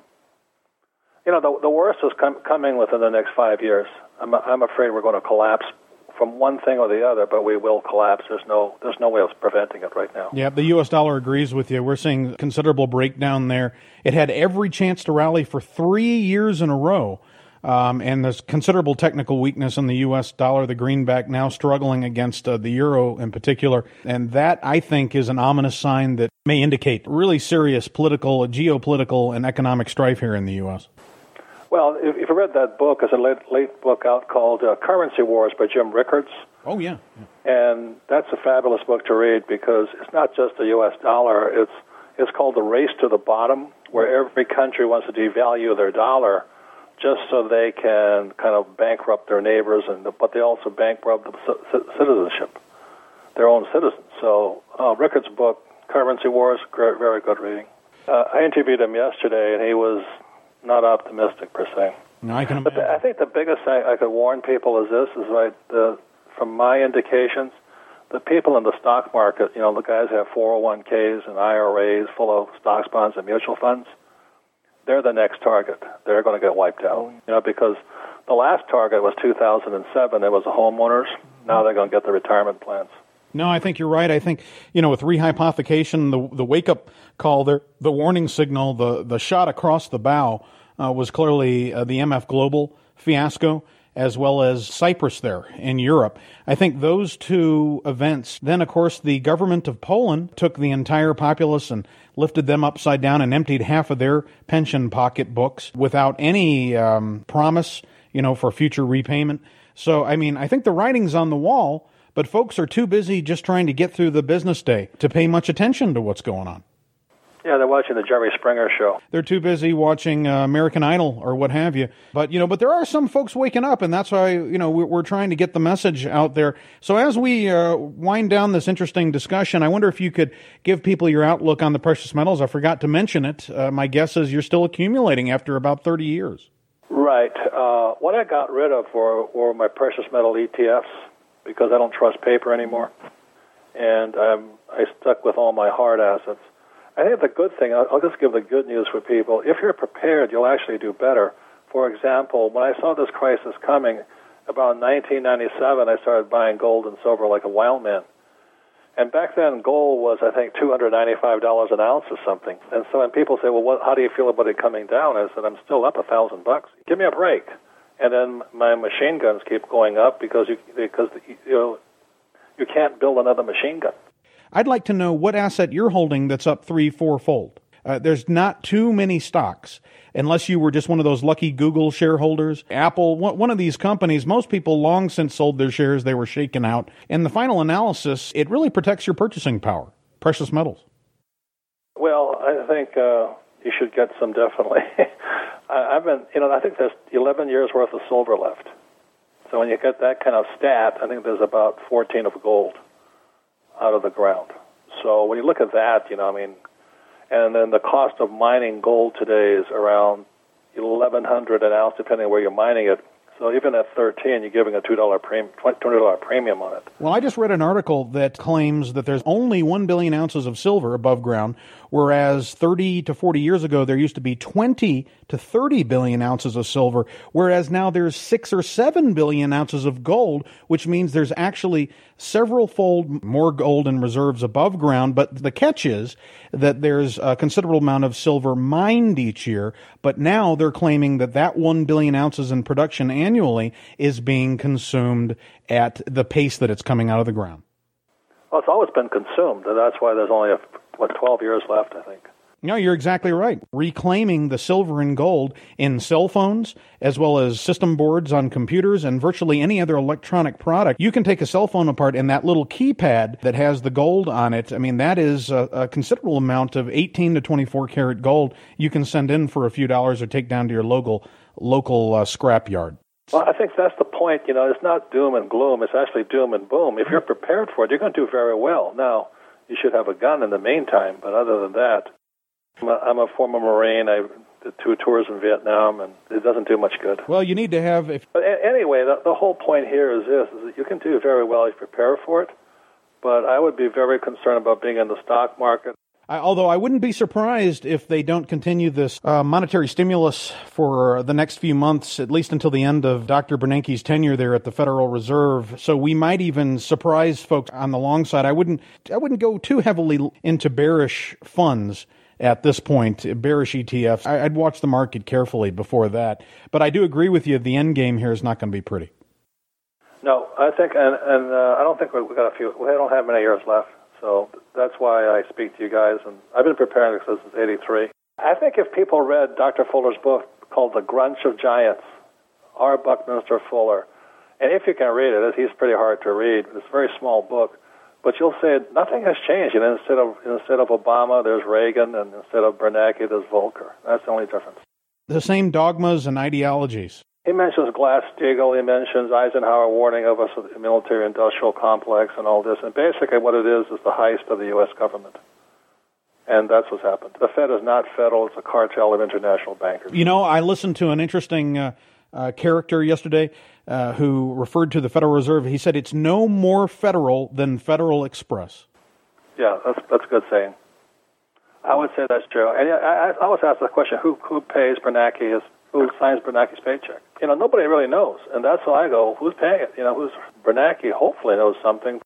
[SPEAKER 3] the worst is coming within the next 5 years. I'm afraid we're going to collapse from one thing or the other, but we will collapse. There's no way of preventing it right now.
[SPEAKER 1] Yeah, the U.S. dollar agrees with you. We're seeing considerable breakdown there. It had every chance to rally for 3 years in a row, and there's considerable technical weakness in the U.S. dollar, the greenback now struggling against the euro in particular, and that, I think, is an ominous sign that may indicate really serious political, geopolitical, and economic strife here in the U.S.
[SPEAKER 3] Well, if you read that book, it's a late book out called Currency Wars by Jim Rickards.
[SPEAKER 1] Oh, yeah.
[SPEAKER 3] And that's a fabulous book to read, because it's not just the U.S. dollar. It's called The Race to the Bottom, where every country wants to devalue their dollar just so they can kind of bankrupt their neighbors, but they also bankrupt the citizenship, their own citizens. So Rickards' book, Currency Wars, very good reading. I interviewed him yesterday, and he was not optimistic per se.
[SPEAKER 1] No, I can imagine.
[SPEAKER 3] But I think the biggest thing I could warn people is this: from my indications, the people in the stock market, the guys who have 401ks and IRAs full of stocks, bonds, and mutual funds, they're the next target. They're going to get wiped out. Because the last target was 2007. It was the homeowners. Now they're going to get the retirement plans.
[SPEAKER 1] No, I think you're right. I think, with rehypothecation, the wake-up call there, the warning signal, the shot across the bow was clearly the MF Global fiasco, as well as Cyprus there in Europe. I think those two events, then, of course, the government of Poland took the entire populace and lifted them upside down and emptied half of their pension pocketbooks without any promise, for future repayment. So, I think the writing's on the wall, but folks are too busy just trying to get through the business day to pay much attention to what's going on.
[SPEAKER 3] Yeah, they're watching the Jerry Springer show.
[SPEAKER 1] They're too busy watching American Idol or what have you. But there are some folks waking up, and that's why we're trying to get the message out there. So as we wind down this interesting discussion, I wonder if you could give people your outlook on the precious metals. I forgot to mention it. My guess is you're still accumulating after about 30 years.
[SPEAKER 3] Right. What I got rid of were my precious metal ETFs, because I don't trust paper anymore, and I stuck with all my hard assets. I think the good thing, I'll just give the good news for people. If you're prepared, you'll actually do better. For example, when I saw this crisis coming, about 1997, I started buying gold and silver like a wild man. And back then, gold was, I think, $295 an ounce or something. And so when people say, well, how do you feel about it coming down? I said, I'm still up $1,000. Give me a break. And then my machine guns keep going up because you can't build another machine gun.
[SPEAKER 1] I'd like to know what asset you're holding that's up 3-4-fold. There's not too many stocks, unless you were just one of those lucky Google shareholders. Apple, one of these companies, most people long since sold their shares. They were shaken out. And the final analysis, it really protects your purchasing power, precious metals.
[SPEAKER 3] Well, I think you should get some, definitely. I think there's 11 years worth of silver left. So when you get that kind of stat, I think there's about 14 of gold out of the ground. So when you look at that, and then the cost of mining gold today is around $1,100 an ounce, depending on where you're mining it. So even at 13, you're giving a $2 premium on it.
[SPEAKER 1] Well, I just read an article that claims that there's only 1 billion ounces of silver above ground, whereas 30 to 40 years ago, there used to be 20 to 30 billion ounces of silver, whereas now there's 6 or 7 billion ounces of gold, which means there's actually several-fold more gold in reserves above ground. But the catch is that there's a considerable amount of silver mined each year, but now they're claiming that 1 billion ounces in production annually is being consumed at the pace that it's coming out of the ground.
[SPEAKER 3] Well, it's always been consumed, and that's why there's only 12 years left, I think.
[SPEAKER 1] No, you're exactly right. Reclaiming the silver and gold in cell phones, as well as system boards on computers and virtually any other electronic product. You can take a cell phone apart, and that little keypad that has the gold on it, that is a considerable amount of 18 to 24 karat gold you can send in for a few dollars or take down to your local scrap yard.
[SPEAKER 3] Well, I think that's the point. It's not doom and gloom. It's actually doom and boom. If you're prepared for it, you're going to do very well. Now, you should have a gun in the meantime, but other than that, I'm a former Marine. I did 2 tours in Vietnam, and it doesn't do much good.
[SPEAKER 1] Well, you need to have...
[SPEAKER 3] But anyway, the whole point here is this, is that you can do very well if you prepare for it, but I would be very concerned about being in the stock market.
[SPEAKER 1] Although I wouldn't be surprised if they don't continue this monetary stimulus for the next few months, at least until the end of Dr. Bernanke's tenure there at the Federal Reserve. So we might even surprise folks on the long side. I wouldn't go too heavily into bearish funds at this point, bearish ETFs. I'd watch the market carefully before that. But I do agree with you, the end game here is not going to be pretty.
[SPEAKER 3] No, I think, and I don't think we don't have many years left. So that's why I speak to you guys, and I've been preparing this since 83. I think if people read Dr. Fuller's book called The Grunch of Giants, R. Buckminster Fuller, and if you can read it, he's pretty hard to read. It's a very small book, but you'll say nothing has changed. Instead of Obama, there's Reagan, and instead of Bernanke, there's Volcker. That's the only difference.
[SPEAKER 1] The same dogmas and ideologies.
[SPEAKER 3] He mentions Glass-Steagall. He mentions Eisenhower warning of us of the military-industrial complex and all this. And basically what it is the heist of the U.S. government. And that's what's happened. The Fed is not federal. It's a cartel of international bankers.
[SPEAKER 1] I listened to an interesting character yesterday who referred to the Federal Reserve. He said it's no more federal than Federal Express.
[SPEAKER 3] Yeah, that's a good saying. I would say that's true. And I always ask the question, who pays Bernanke who signs Bernanke's paycheck? Nobody really knows. And that's why I go, who's paying it? Who's Bernanke hopefully knows something.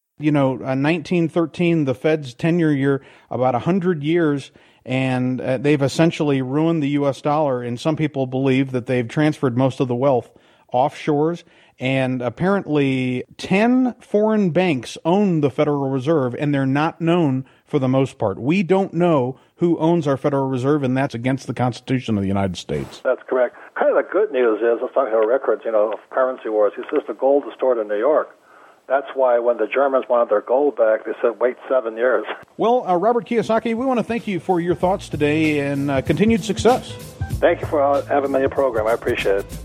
[SPEAKER 1] 1913, the Fed's tenure year, about 100 years, and they've essentially ruined the U.S. dollar. And some people believe that they've transferred most of the wealth offshores. And apparently 10 foreign banks own the Federal Reserve, and they're not known for the most part. We don't know who owns our Federal Reserve, and that's against the Constitution of the United States.
[SPEAKER 3] That's correct. Kind of the good news is, let's talk about records, of currency wars. He says the gold is stored in New York. That's why when the Germans wanted their gold back, they said, wait 7 years.
[SPEAKER 1] Well, Robert Kiyosaki, we want to thank you for your thoughts today and continued success.
[SPEAKER 3] Thank you for having me on your program. I appreciate it.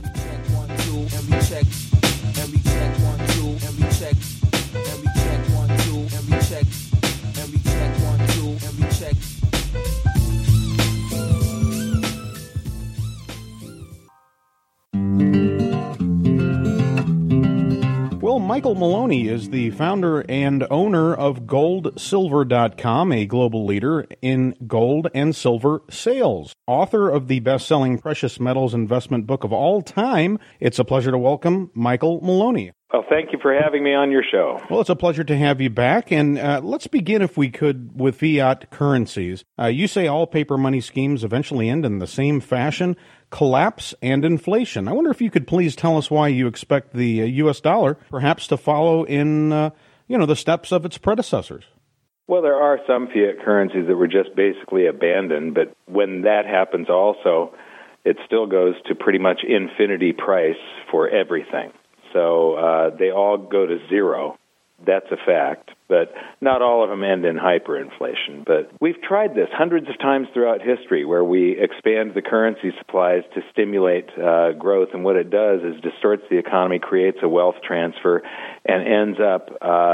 [SPEAKER 1] Well, Well, Michael Maloney is the founder and owner of GoldSilver.com, a global leader in gold and silver sales. Author of the best-selling precious metals investment book of all time, it's a pleasure to welcome Michael Maloney.
[SPEAKER 4] Well, thank you for having me on your show.
[SPEAKER 1] Well, it's a pleasure to have you back. And let's begin, if we could, with fiat currencies. You say all paper money schemes eventually end in the same fashion, collapse and inflation. I wonder if you could please tell us why you expect the U.S. dollar perhaps to follow in, the steps of its predecessors.
[SPEAKER 4] Well, there are some fiat currencies that were just basically abandoned, but when that happens also, it still goes to pretty much infinity price for everything. So they all go to zero. That's a fact. But not all of them end in hyperinflation. But we've tried this hundreds of times throughout history where we expand the currency supplies to stimulate growth. And what it does is distorts the economy, creates a wealth transfer, and ends up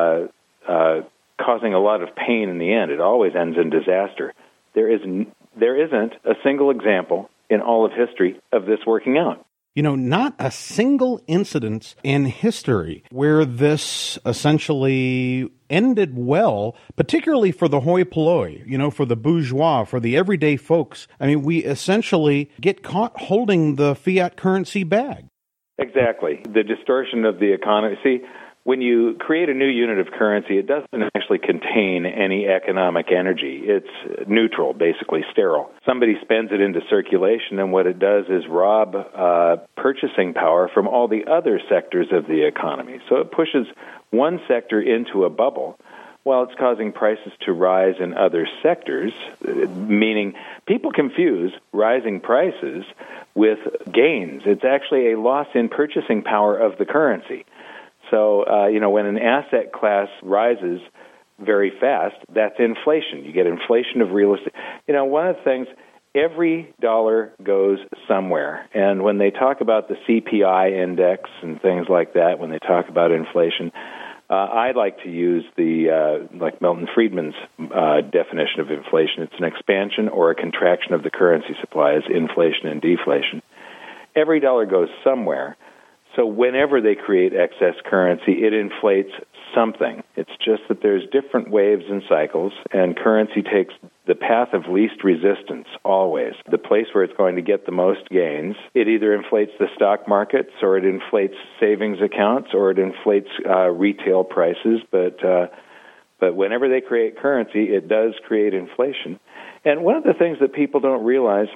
[SPEAKER 4] causing a lot of pain in the end. It always ends in disaster. There isn't a single example in all of history of this working out.
[SPEAKER 1] Not a single incident in history where this essentially ended well, particularly for the hoi polloi, for the bourgeois, for the everyday folks. I mean, we essentially get caught holding the fiat currency bag.
[SPEAKER 4] Exactly. The distortion of the economy. See, when you create a new unit of currency, it doesn't actually contain any economic energy. It's neutral, basically sterile. Somebody spends it into circulation, and what it does is rob purchasing power from all the other sectors of the economy. So it pushes one sector into a bubble while it's causing prices to rise in other sectors, meaning people confuse rising prices with gains. It's actually a loss in purchasing power of the currency. So, when an asset class rises very fast, that's inflation. You get inflation of real estate. One of the things, every dollar goes somewhere. And when they talk about the CPI index and things like that, when they talk about inflation, I like to use like Milton Friedman's definition of inflation. It's an expansion or a contraction of the currency supply as inflation and deflation. Every dollar goes somewhere. So whenever they create excess currency, it inflates something. It's just that there's different waves and cycles, and currency takes the path of least resistance always, the place where it's going to get the most gains. It either inflates the stock markets, or it inflates savings accounts, or it inflates retail prices. But whenever they create currency, it does create inflation. And one of the things that people don't realize,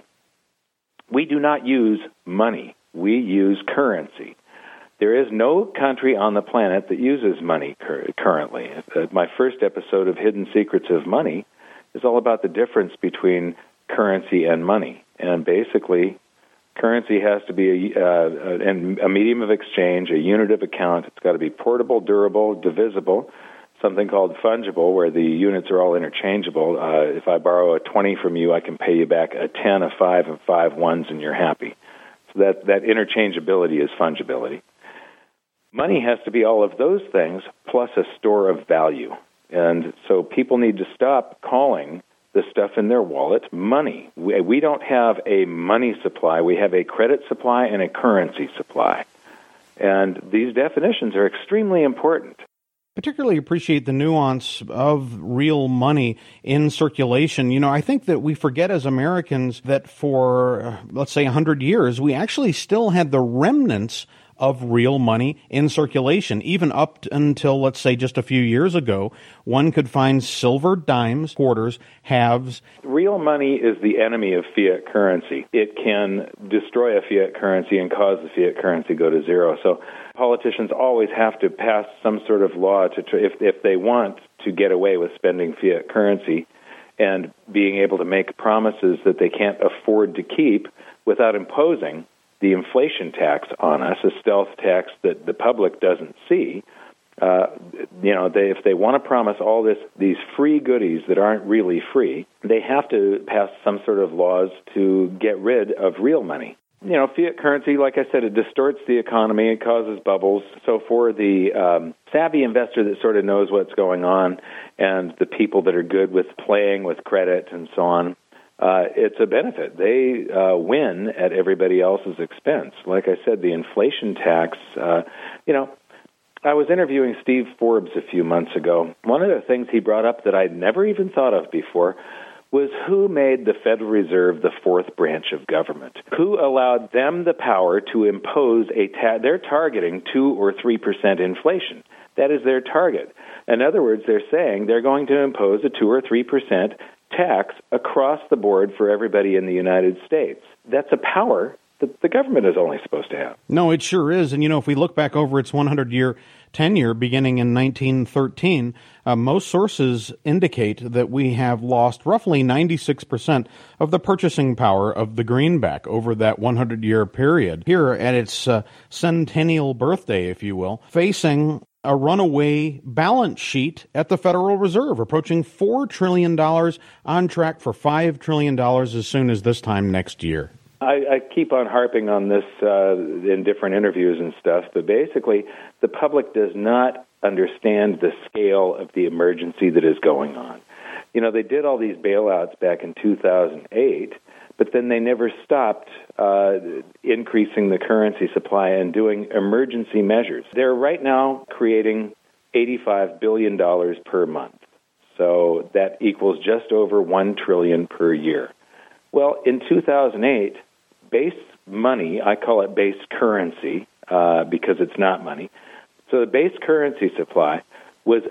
[SPEAKER 4] we do not use money. We use currency. There is no country on the planet that uses money currently. My first episode of Hidden Secrets of Money is all about the difference between currency and money. And basically, currency has to be a medium of exchange, a unit of account. It's got to be portable, durable, divisible, something called fungible, where the units are all interchangeable. If I borrow a 20 from you, I can pay you back a 10, a 5, and 5 ones, and you're happy. So that interchangeability is fungibility. Money has to be all of those things plus a store of value. And so people need to stop calling the stuff in their wallet money. We don't have a money supply. We have a credit supply and a currency supply. And these definitions are extremely important.
[SPEAKER 1] Particularly appreciate the nuance of real money in circulation. I think that we forget as Americans that for, let's say, 100 years, we actually still had the remnants of real money in circulation. Even up until, let's say, just a few years ago, one could find silver dimes, quarters, halves.
[SPEAKER 4] Real money is the enemy of fiat currency. It can destroy a fiat currency and cause the fiat currency to go to zero. So politicians always have to pass some sort of law if they want to get away with spending fiat currency and being able to make promises that they can't afford to keep without imposing the inflation tax on us, a stealth tax that the public doesn't see. If they want to promise all these free goodies that aren't really free, they have to pass some sort of laws to get rid of real money. Fiat currency, like I said, it distorts the economy, it causes bubbles. So for the savvy investor that sort of knows what's going on and the people that are good with playing with credit and so on, it's a benefit. They win at everybody else's expense. Like I said, the inflation tax, I was interviewing Steve Forbes a few months ago. One of the things he brought up that I'd never even thought of before was who made the Federal Reserve the fourth branch of government? Who allowed them the power to impose they're targeting 2 or 3% inflation. That is their target. In other words, they're saying they're going to impose a 2 or 3% tax across the board for everybody in the United States. That's a power that the government is only supposed to have.
[SPEAKER 1] No, it sure is. And, if we look back over its 100-year tenure beginning in 1913, most sources indicate that we have lost roughly 96% of the purchasing power of the greenback over that 100-year period. Here at its centennial birthday, if you will, facing a runaway balance sheet at the Federal Reserve, approaching $4 trillion, on track for $5 trillion as soon as this time next year.
[SPEAKER 4] I keep on harping on this in different interviews and stuff, but basically the public does not understand the scale of the emergency that is going on. They did all these bailouts back in 2008, but then they never stopped increasing the currency supply and doing emergency measures. They're right now creating $85 billion per month, so that equals just over $1 trillion per year. Well, in 2008, base money, I call it base currency because it's not money. So the base currency supply was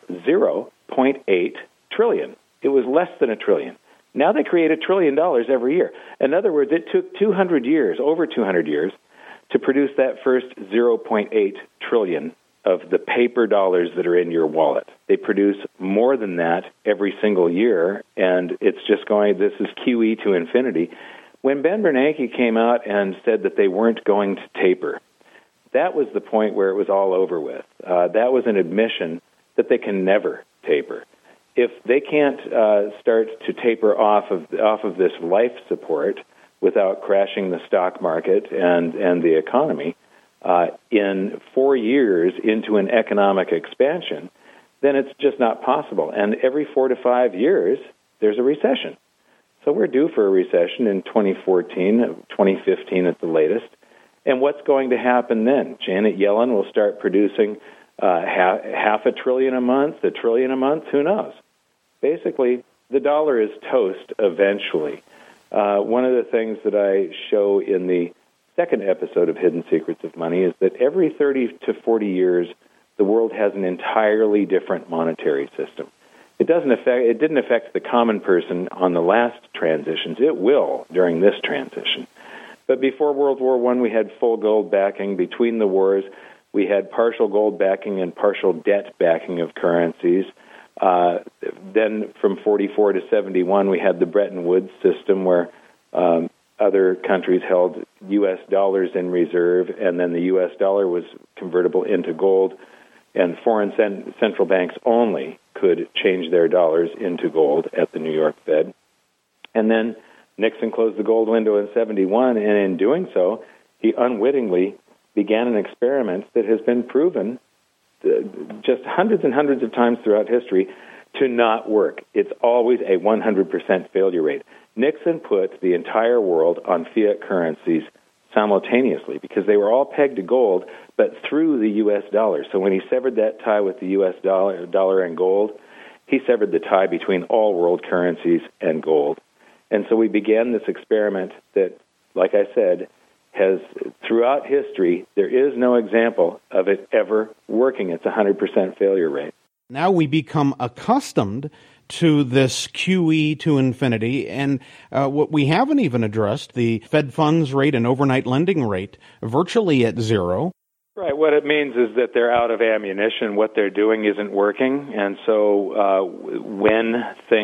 [SPEAKER 4] 0.8 trillion. It was less than $1 trillion. Now they create $1 trillion every year. In other words, it took over 200 years, to produce that first 0.8 trillion of the paper dollars that are in your wallet. They produce more than that every single year, and it's just this is QE to infinity. When Ben Bernanke came out and said that they weren't going to taper, that was the point where it was all over with. That was an admission that they can never taper. If they can't start to taper off of this life support without crashing the stock market and the economy in 4 years into an economic expansion, then it's just not possible. And every 4 to 5 years, there's a recession. So we're due for a recession in 2014, 2015 at the latest. And what's going to happen then? Janet Yellen will start producing half $1 trillion a month, $1 trillion a month, who knows? Basically, the dollar is toast eventually. One of the things that I show in the second episode of Hidden Secrets of Money is that every 30 to 40 years, the world has an entirely different monetary system. It didn't affect the common person on the last transitions. It will during this transition. But before World War I, we had full gold backing. Between the wars, we had partial gold backing and partial debt backing of currencies. Then from 44 to 71, we had the Bretton Woods system where other countries held U.S. dollars in reserve, and then the U.S. dollar was convertible into gold, and foreign central banks only could change their dollars into gold at the New York Fed. And then Nixon closed the gold window in 71, and in doing so, he unwittingly began an experiment that has been proven just hundreds and hundreds of times throughout history to not work. It's always a 100% failure rate. Nixon put the entire world on fiat currencies simultaneously because they were all pegged to gold, but through the U.S. dollar. So when he severed that tie with the U.S. dollar and gold, he severed the tie between all world currencies and gold. And so we began this experiment that, like I said, has, throughout history, there is no example of it ever working. It's a 100% failure rate.
[SPEAKER 1] Now we become accustomed to this QE to infinity, and what we haven't even addressed, the Fed funds rate and overnight lending rate, virtually at zero.
[SPEAKER 4] Right. What it means is that they're out of ammunition. What they're doing isn't working, and so when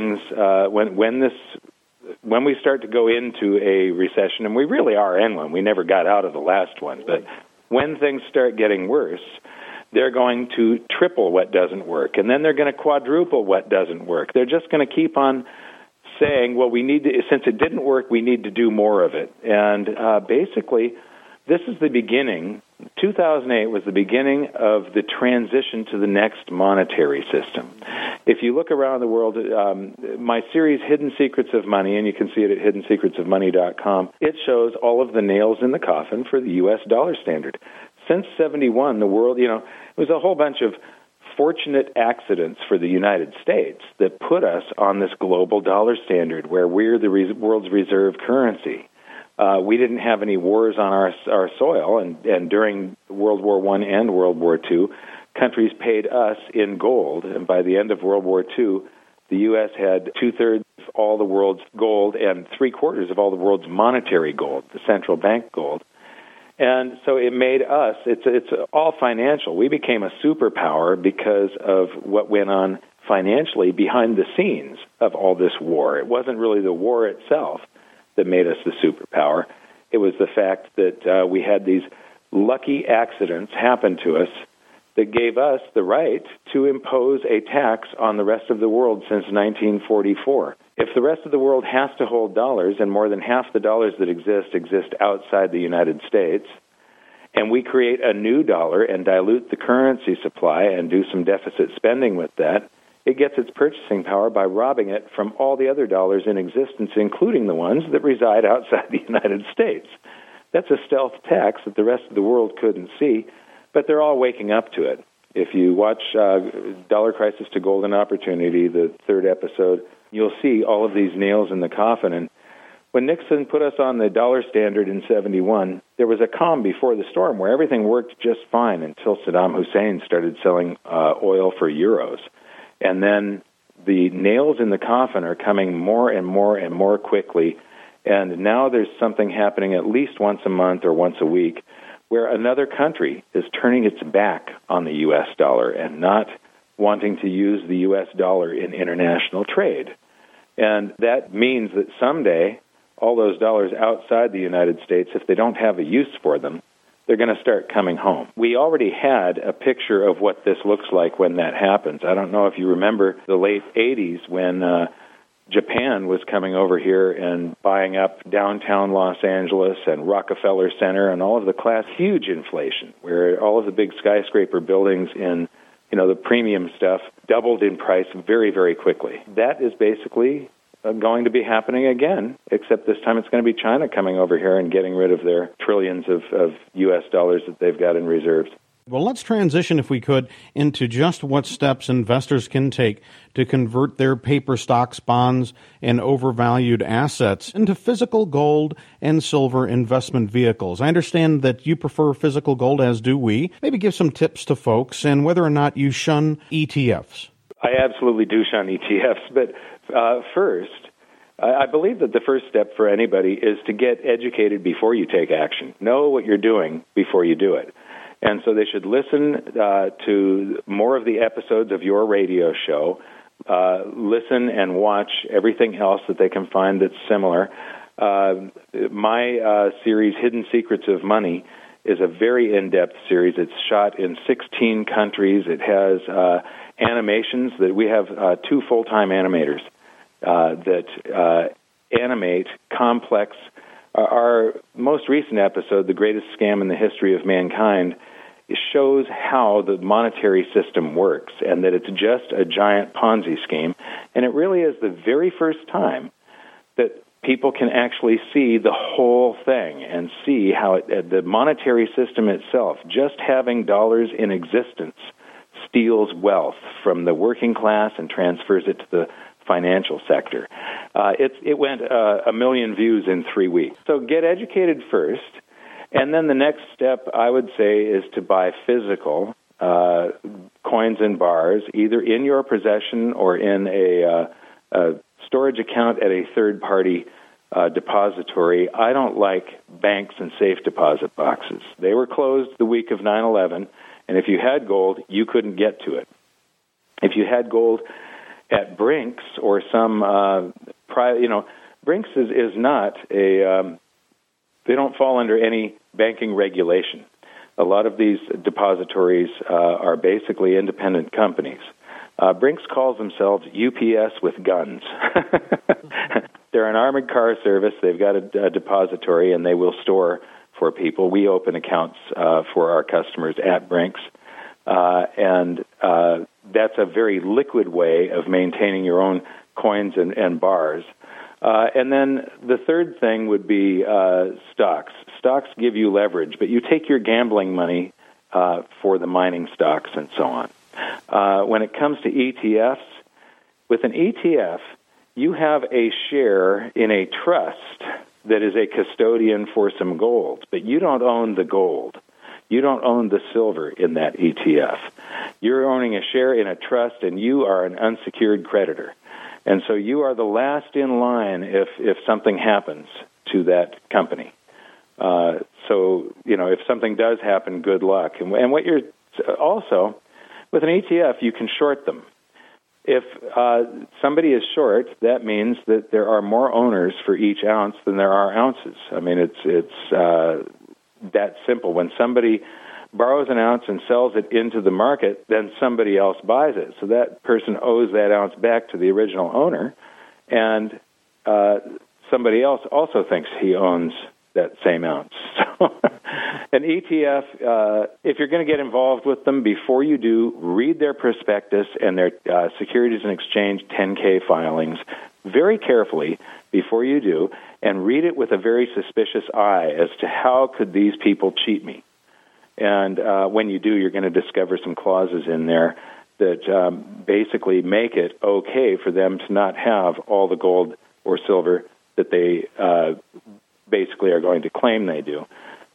[SPEAKER 4] we start to go into a recession, and we really are in one, we never got out of the last one, but when things start getting worse, they're going to triple what doesn't work, and then they're going to quadruple what doesn't work. They're just going to keep on saying, well, we need to, since it didn't work, we need to do more of it. And basically, this is the beginning. 2008 was the beginning of the transition to the next monetary system. If you look around the world, my series Hidden Secrets of Money, and you can see it at hiddensecretsofmoney.com, it shows all of the nails in the coffin for the U.S. dollar standard. Since 71, the world, it was a whole bunch of fortunate accidents for the United States that put us on this global dollar standard where we're the world's reserve currency. We didn't have any wars on our soil, and during World War I and World War II, countries paid us in gold, and by the end of World War II, the U.S. had 2/3 of all the world's gold and 3/4 of all the world's monetary gold, the central bank gold. And so it made us, it's all financial. We became a superpower because of what went on financially behind the scenes of all this war. It wasn't really the war itself that made us the superpower. It was the fact that we had these lucky accidents happen to us that gave us the right to impose a tax on the rest of the world since 1944. If the rest of the world has to hold dollars, and more than half the dollars that exist outside the United States, and we create a new dollar and dilute the currency supply and do some deficit spending with that, it gets its purchasing power by robbing it from all the other dollars in existence, including the ones that reside outside the United States. That's a stealth tax that the rest of the world couldn't see, but they're all waking up to it. If you watch Dollar Crisis to Golden Opportunity, the 3rd episode, you'll see all of these nails in the coffin. And when Nixon put us on the dollar standard in 71, there was a calm before the storm where everything worked just fine until Saddam Hussein started selling oil for euros. And then the nails in the coffin are coming more and more and more quickly. And now there's something happening at least once a month or once a week where another country is turning its back on the U.S. dollar and not wanting to use the U.S. dollar in international trade. And that means that someday all those dollars outside the United States, if they don't have a use for them, they're going to start coming home. We already had a picture of what this looks like when that happens. I don't know if you remember the late 80s when Japan was coming over here and buying up downtown Los Angeles and Rockefeller Center and all of the huge inflation, where all of the big skyscraper buildings in, the premium stuff doubled in price very, very quickly. That is basically going to be happening again, except this time it's going to be China coming over here and getting rid of their trillions of U.S. dollars that they've got in reserves.
[SPEAKER 1] Well, let's transition, if we could, into just what steps investors can take to convert their paper stocks, bonds, and overvalued assets into physical gold and silver investment vehicles. I understand that you prefer physical gold, as do we. Maybe give some tips to folks and whether or not you shun ETFs.
[SPEAKER 4] I absolutely do shun ETFs, but first, I believe that the first step for anybody is to get educated before you take action. Know what you're doing before you do it. And so they should listen to more of the episodes of your radio show, listen and watch everything else that they can find that's similar. My series, Hidden Secrets of Money, is a very in-depth series. It's shot in 16 countries. It has animations that we have 2 full-time animators that animate complex. Our most recent episode, The Greatest Scam in the History of Mankind, shows how the monetary system works and that it's just a giant Ponzi scheme. And it really is the very first time that people can actually see the whole thing and see how the monetary system itself, just having dollars in existence, steals wealth from the working class and transfers it to the financial sector. It went 1 million views in 3 weeks. So get educated first, and then the next step, I would say, is to buy physical coins and bars, either in your possession or in a storage account at a third-party depository. I don't like banks and safe deposit boxes. They were closed the week of 9/11, and if you had gold, you couldn't get to it. If you had gold at Brinks or some private, Brinks is not they don't fall under any banking regulation. A lot of these depositories are basically independent companies. Brinks calls themselves UPS with guns. They're an armored car service. They've got a depository, and they will store for people. We open accounts for our customers at Brinks. And that's a very liquid way of maintaining your own coins and bars. And then the third thing would be stocks. Stocks give you leverage, but you take your gambling money for the mining stocks and so on. When it comes to ETFs, with an ETF, you have a share in a trust that is a custodian for some gold, but you don't own the gold. You don't own the silver in that ETF. You're owning a share in a trust, and you are an unsecured creditor. And so you are the last in line if something happens to that company. So, if something does happen, good luck. And what you're also, with an ETF, you can short them. If somebody is short, that means that there are more owners for each ounce than there are ounces. I mean, it's that simple. When somebody borrows an ounce and sells it into the market, then somebody else buys it. So that person owes that ounce back to the original owner, and somebody else also thinks he owns that same ounce. So an ETF, if you're going to get involved with them, before you do, read their prospectus and their Securities and Exchange 10K filings very carefully before you do, and read it with a very suspicious eye as to how could these people cheat me. And when you do, you're going to discover some clauses in there that basically make it okay for them to not have all the gold or silver that they basically are going to claim they do.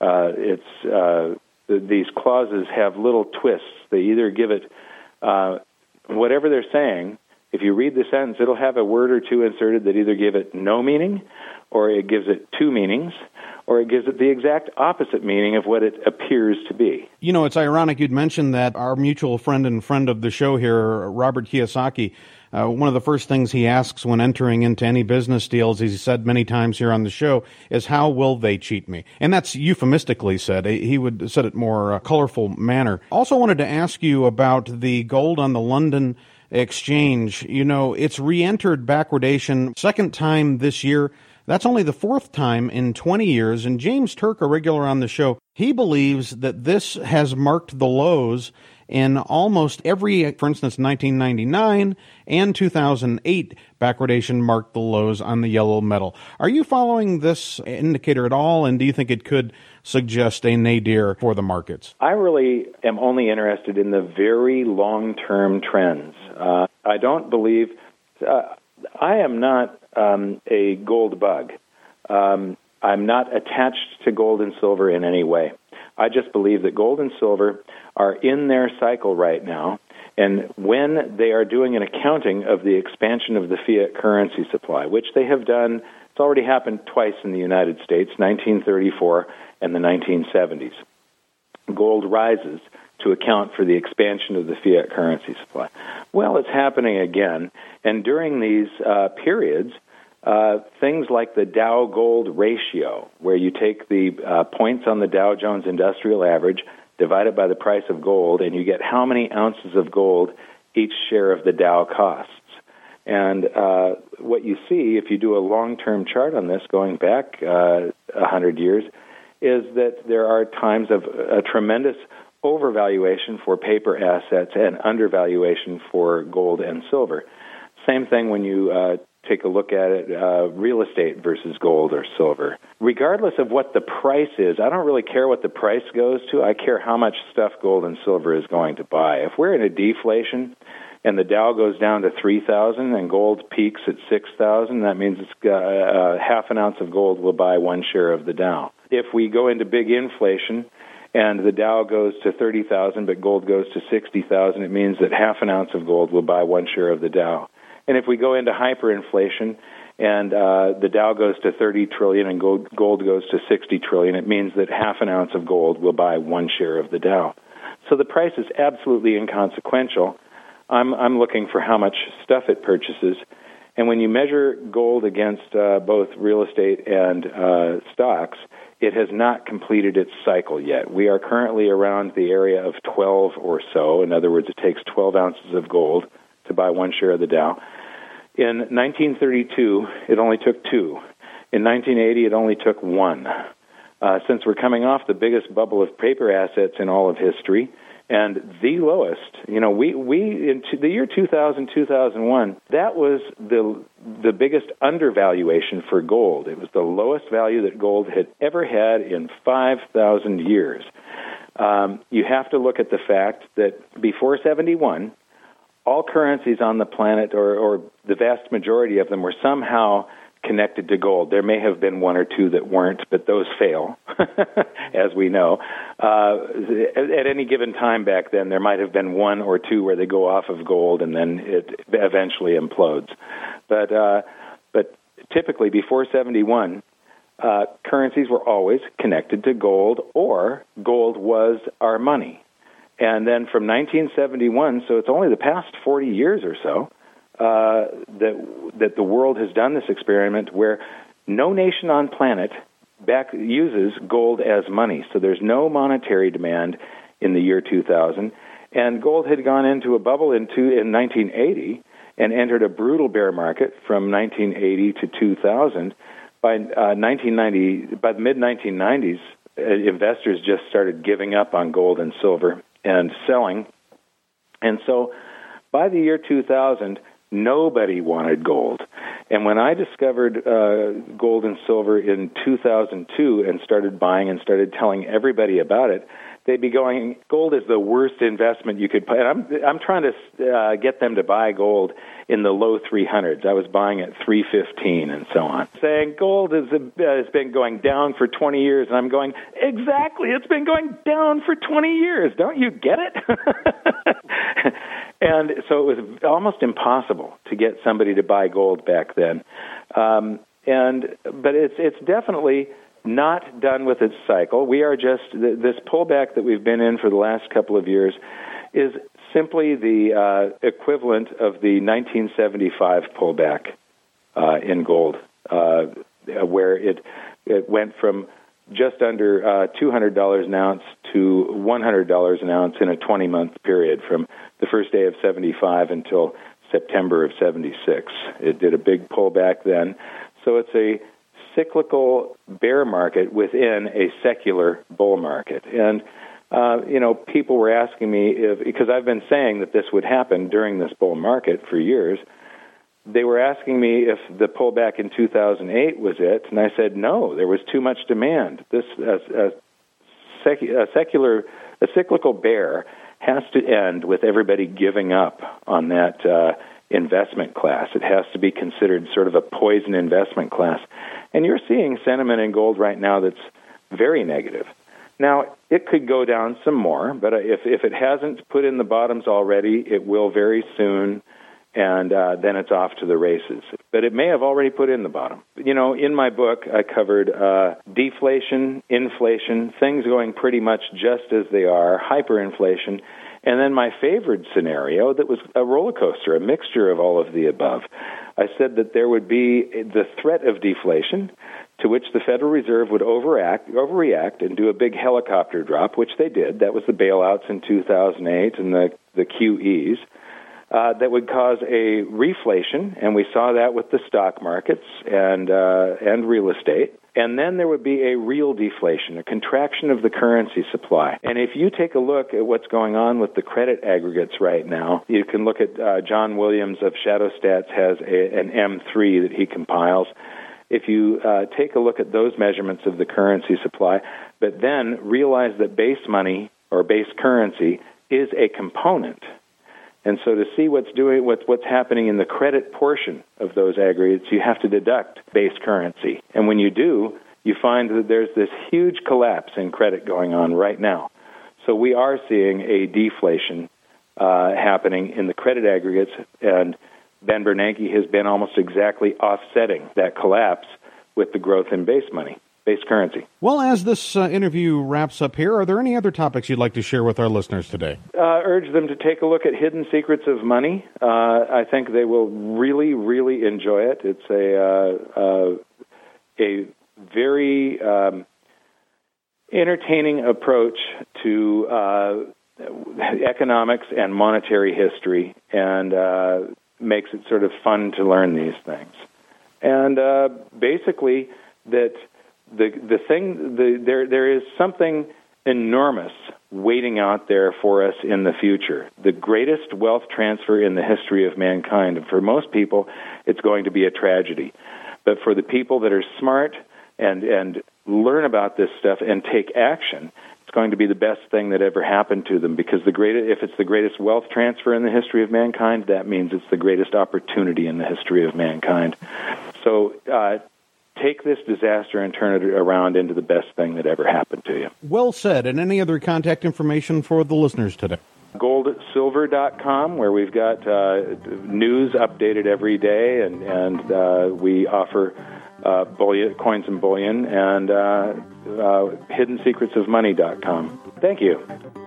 [SPEAKER 4] These clauses have little twists. They either give it whatever they're saying. If you read the sentence, it'll have a word or two inserted that either give it no meaning, or it gives it two meanings, or it gives it the exact opposite meaning of what it appears to be.
[SPEAKER 1] It's ironic you'd mentioned that our mutual friend and friend of the show here, Robert Kiyosaki, one of the first things he asks when entering into any business deals, as he said many times here on the show, is how will they cheat me? And that's euphemistically said. He would said it more colorful manner. Also wanted to ask you about the gold on the London Exchange. It's re-entered backwardation second time this year. That's only the fourth time in 20 years. And James Turk, a regular on the show, he believes that this has marked the lows in almost every, for instance, 1999 and 2008, backwardation marked the lows on the yellow metal. Are you following this indicator at all, and do you think it could suggest a nadir for the markets?
[SPEAKER 4] I really am only interested in the very long-term trends. I don't believe... I am not a gold bug. I'm not attached to gold and silver in any way. I just believe that gold and silver are in their cycle right now, and when they are doing an accounting of the expansion of the fiat currency supply, which they have done, it's already happened twice in the United States, 1934 and the 1970s. Gold rises to account for the expansion of the fiat currency supply. Well, it's happening again, and during these periods, things like the Dow-Gold ratio, where you take the points on the Dow Jones Industrial Average, divide it by the price of gold, and you get how many ounces of gold each share of the Dow costs. And what you see, if you do a long-term chart on this, going back 100 years, is that there are times of a tremendous overvaluation for paper assets and undervaluation for gold and silver. Same thing when you take a look at it, real estate versus gold or silver. Regardless of what the price is, I don't really care what the price goes to. I care how much stuff gold and silver is going to buy. If we're in a deflation and the Dow goes down to 3,000 and gold peaks at 6,000, that means it's half an ounce of gold will buy one share of the Dow. If we go into big inflation and the Dow goes to 30,000 but gold goes to 60,000, it means that half an ounce of gold will buy one share of the Dow. And if we go into hyperinflation and the Dow goes to 30 trillion and gold goes to 60 trillion, it means that half an ounce of gold will buy one share of the Dow. So the price is absolutely inconsequential. I'm looking for how much stuff it purchases. And when you measure gold against both real estate and stocks, it has not completed its cycle yet. We are currently around the area of 12 or so. In other words, it takes 12 ounces of gold to buy one share of the Dow. In 1932, it only took 2. In 1980, it only took 1. Since we're coming off the biggest bubble of paper assets in all of history, And the lowest, we in the year 2000, 2001, that was the biggest undervaluation for gold. It was the lowest value that gold had ever had in 5,000 years. You have to look at the fact that before 71, all currencies on the planet, or the vast majority of them, were somehow connected to gold. There may have been one or two that weren't, but those fail, as we know. At any given time back then, there might have been one or two where they go off of gold and then it eventually implodes. But typically, before 71, currencies were always connected to gold, or gold was our money. And then from 1971, so it's only the past 40 years or so, that the world has done this experiment where no nation on planet uses gold as money. So there's no monetary demand in the year 2000. And gold had gone into a bubble in 1980 and entered a brutal bear market from 1980 to 2000. By the mid-1990s, investors just started giving up on gold and silver and selling. And so by the year 2000, nobody wanted gold. And when I discovered gold and silver in 2002 and started buying and started telling everybody about it, they'd be going, gold is the worst investment you could put. And I'm trying to get them to buy gold in the low 300s. I was buying at 315 and so on, saying gold has been going down for 20 years. And I'm going, exactly, it's been going down for 20 years. Don't you get it? And so it was almost impossible to get somebody to buy gold back then. But it's definitely not done with its cycle. We are just, this pullback that we've been in for the last couple of years is simply the equivalent of the 1975 pullback in gold, where it went from just under $200 an ounce to $100 an ounce in a 20-month period from the first day of 75 until September of 76. It did a big pullback then. So it's a cyclical bear market within a secular bull market. And, people were asking me because I've been saying that this would happen during this bull market for years. They were asking me if the pullback in 2008 was it, and I said no. There was too much demand. A cyclical bear has to end with everybody giving up on that investment class. It has to be considered sort of a poison investment class, and you're seeing sentiment in gold right now that's very negative. Now, it could go down some more, but if it hasn't put in the bottoms already, it will very soon. And then it's off to the races. But it may have already put in the bottom. In my book, I covered deflation, inflation, things going pretty much just as they are, hyperinflation, and then my favorite scenario that was a roller coaster, a mixture of all of the above. I said that there would be the threat of deflation, to which the Federal Reserve would overreact and do a big helicopter drop, which they did. That was the bailouts in 2008 and the QEs. That would cause a reflation, and we saw that with the stock markets and real estate. And then there would be a real deflation, a contraction of the currency supply. And if you take a look at what's going on with the credit aggregates right now, you can look at John Williams of ShadowStats has an M3 that he compiles. If you take a look at those measurements of the currency supply, but then realize that base money or base currency is a component. And so to see what's happening in the credit portion of those aggregates, you have to deduct base currency. And when you do, you find that there's this huge collapse in credit going on right now. So we are seeing a deflation happening in the credit aggregates, and Ben Bernanke has been almost exactly offsetting that collapse with the growth in base money. Base currency.
[SPEAKER 1] Well, as this interview wraps up here, are there any other topics you'd like to share with our listeners today?
[SPEAKER 4] Urge them to take a look at Hidden Secrets of Money. I think they will really, really enjoy it. It's a very entertaining approach to economics and monetary history, and makes it sort of fun to learn these things. And basically that there is something enormous waiting out there for us in the future. The greatest wealth transfer in the history of mankind. And for most people, it's going to be a tragedy. But for the people that are smart and learn about this stuff and take action, it's going to be the best thing that ever happened to them, because if it's the greatest wealth transfer in the history of mankind, that means it's the greatest opportunity in the history of mankind. So take this disaster and turn it around into the best thing that ever happened to you.
[SPEAKER 1] Well said. And any other contact information for the listeners today?
[SPEAKER 4] GoldSilver.com, where we've got news updated every day, and we offer bullion, coins and bullion, and HiddenSecretsOfMoney.com. Thank you.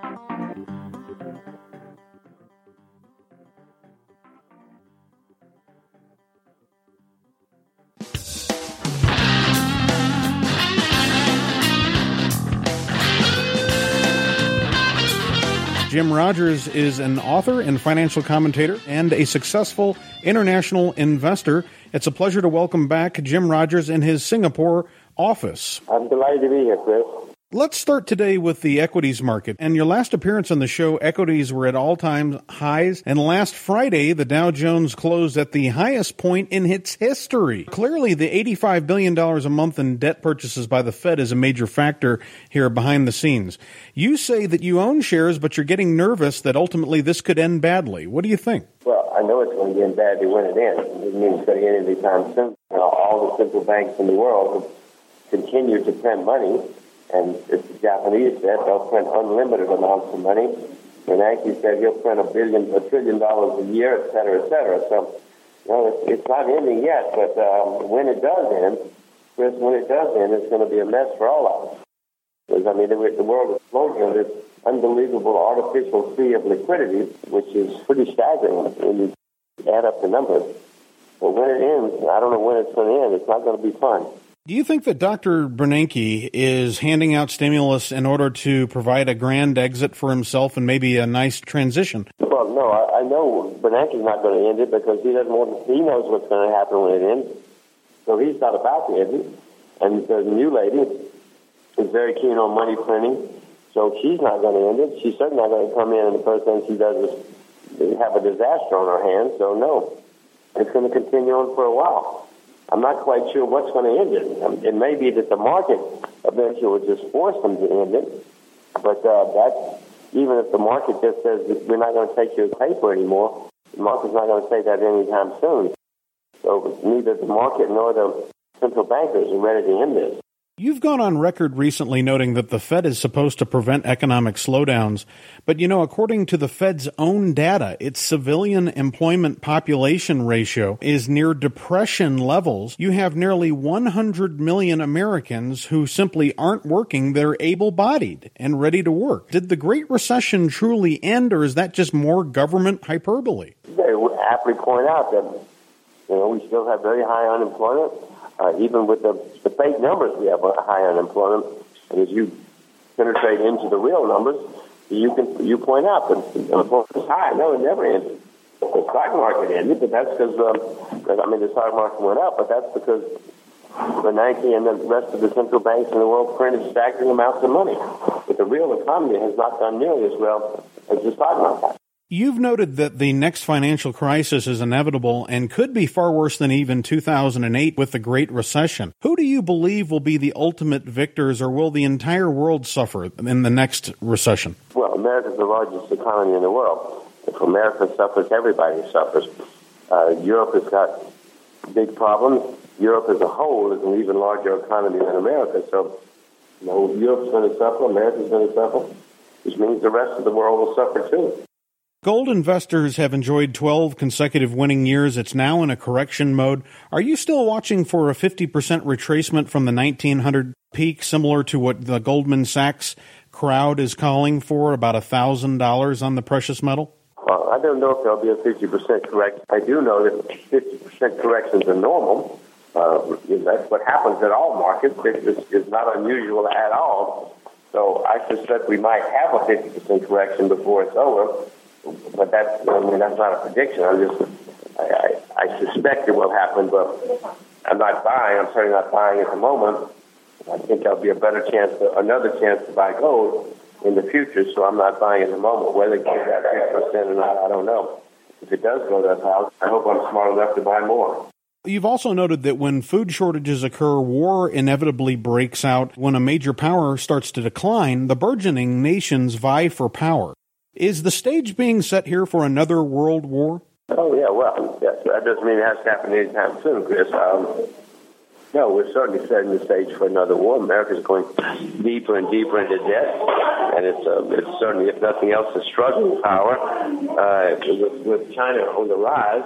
[SPEAKER 1] Jim Rogers is an author and financial commentator and a successful international investor. It's a pleasure to welcome back Jim Rogers in his Singapore office.
[SPEAKER 5] I'm delighted to be here, Chris.
[SPEAKER 1] Let's start today with the equities market. And your last appearance on the show, equities were at all-time highs. And last Friday, the Dow Jones closed at the highest point in its history. Clearly, the $85 billion a month in debt purchases by the Fed is a major factor here behind the scenes. You say that you own shares, but you're getting nervous that ultimately this could end badly. What do you think?
[SPEAKER 5] Well, I know it's going to end badly when it ends. It means it's going to end anytime soon. All the central banks in the world have continued to print money. And as the Japanese said, they'll print unlimited amounts of money. Bernanke said he'll print $1 trillion a year, et cetera, et cetera. So, it's not ending yet. But when it does end, Chris, it's going to be a mess for all of us. Because, the world is floating on this unbelievable artificial sea of liquidity, which is pretty staggering when you add up the numbers. But when it ends, I don't know when it's going to end. It's not going to be fun.
[SPEAKER 1] Do you think that Dr. Bernanke is handing out stimulus in order to provide a grand exit for himself and maybe a nice transition?
[SPEAKER 5] Well, no, I know Bernanke's not going to end it because he knows what's going to happen when it ends. So he's not about to end it. And the new lady is very keen on money printing, so she's not going to end it. She's certainly not going to come in and the first thing she does is have a disaster on her hands. So no, it's going to continue on for a while. I'm not quite sure what's going to end it. It may be that the market eventually will just force them to end it. But that's, even if the market just says that we're not going to take your paper anymore, the market's not going to say that anytime soon. So neither the market nor the central bankers are ready to end this.
[SPEAKER 1] You've gone on record recently noting that the Fed is supposed to prevent economic slowdowns. But, according to the Fed's own data, its civilian employment population ratio is near depression levels. You have nearly 100 million Americans who simply aren't working. They're able-bodied and ready to work. Did the Great Recession truly end, or is that just more government hyperbole?
[SPEAKER 5] They would aptly point out that, we still have very high unemployment. Even with the fake numbers, we have a high unemployment. And as you penetrate into the real numbers, you point out that unemployment is high. No, it never ended. The stock market ended, but that's because the stock market went up, but that's because Bernanke and the rest of the central banks in the world printed staggering amounts of money. But the real economy has not done nearly as well as the stock market.
[SPEAKER 1] You've noted that the next financial crisis is inevitable and could be far worse than even 2008 with the Great Recession. Who do you believe will be the ultimate victors, or will the entire world suffer in the next recession?
[SPEAKER 5] Well, America's the largest economy in the world. If America suffers, everybody suffers. Europe has got big problems. Europe as a whole is an even larger economy than America. So, Europe's going to suffer, America's going to suffer, which means the rest of the world will suffer too.
[SPEAKER 1] Gold investors have enjoyed 12 consecutive winning years. It's now in a correction mode. Are you still watching for a 50% retracement from the 1900 peak, similar to what the Goldman Sachs crowd is calling for, about $1,000 on the precious metal?
[SPEAKER 5] Well, I don't know if there'll be a 50% correction. I do know that 50% corrections are normal. That's what happens in all markets. It's not unusual at all. So I suspect we might have a 50% correction before it's over. But that's not a prediction. I suspect it will happen, but I'm not buying. I'm certainly not buying at the moment. I think there'll be another chance to buy gold in the future, so I'm not buying at the moment. Whether it gets that 6% or not, I don't know. If it does go that high, I hope I'm smart enough to buy more.
[SPEAKER 1] You've also noted that when food shortages occur, war inevitably breaks out. When a major power starts to decline, the burgeoning nations vie for power. Is the stage being set here for another world war?
[SPEAKER 5] Oh, yeah, well, yes, that doesn't mean it has to happen anytime soon, Chris. No, we're certainly setting the stage for another war. America's going deeper and deeper into debt, and it's certainly, if nothing else, a struggling power. With China on the rise,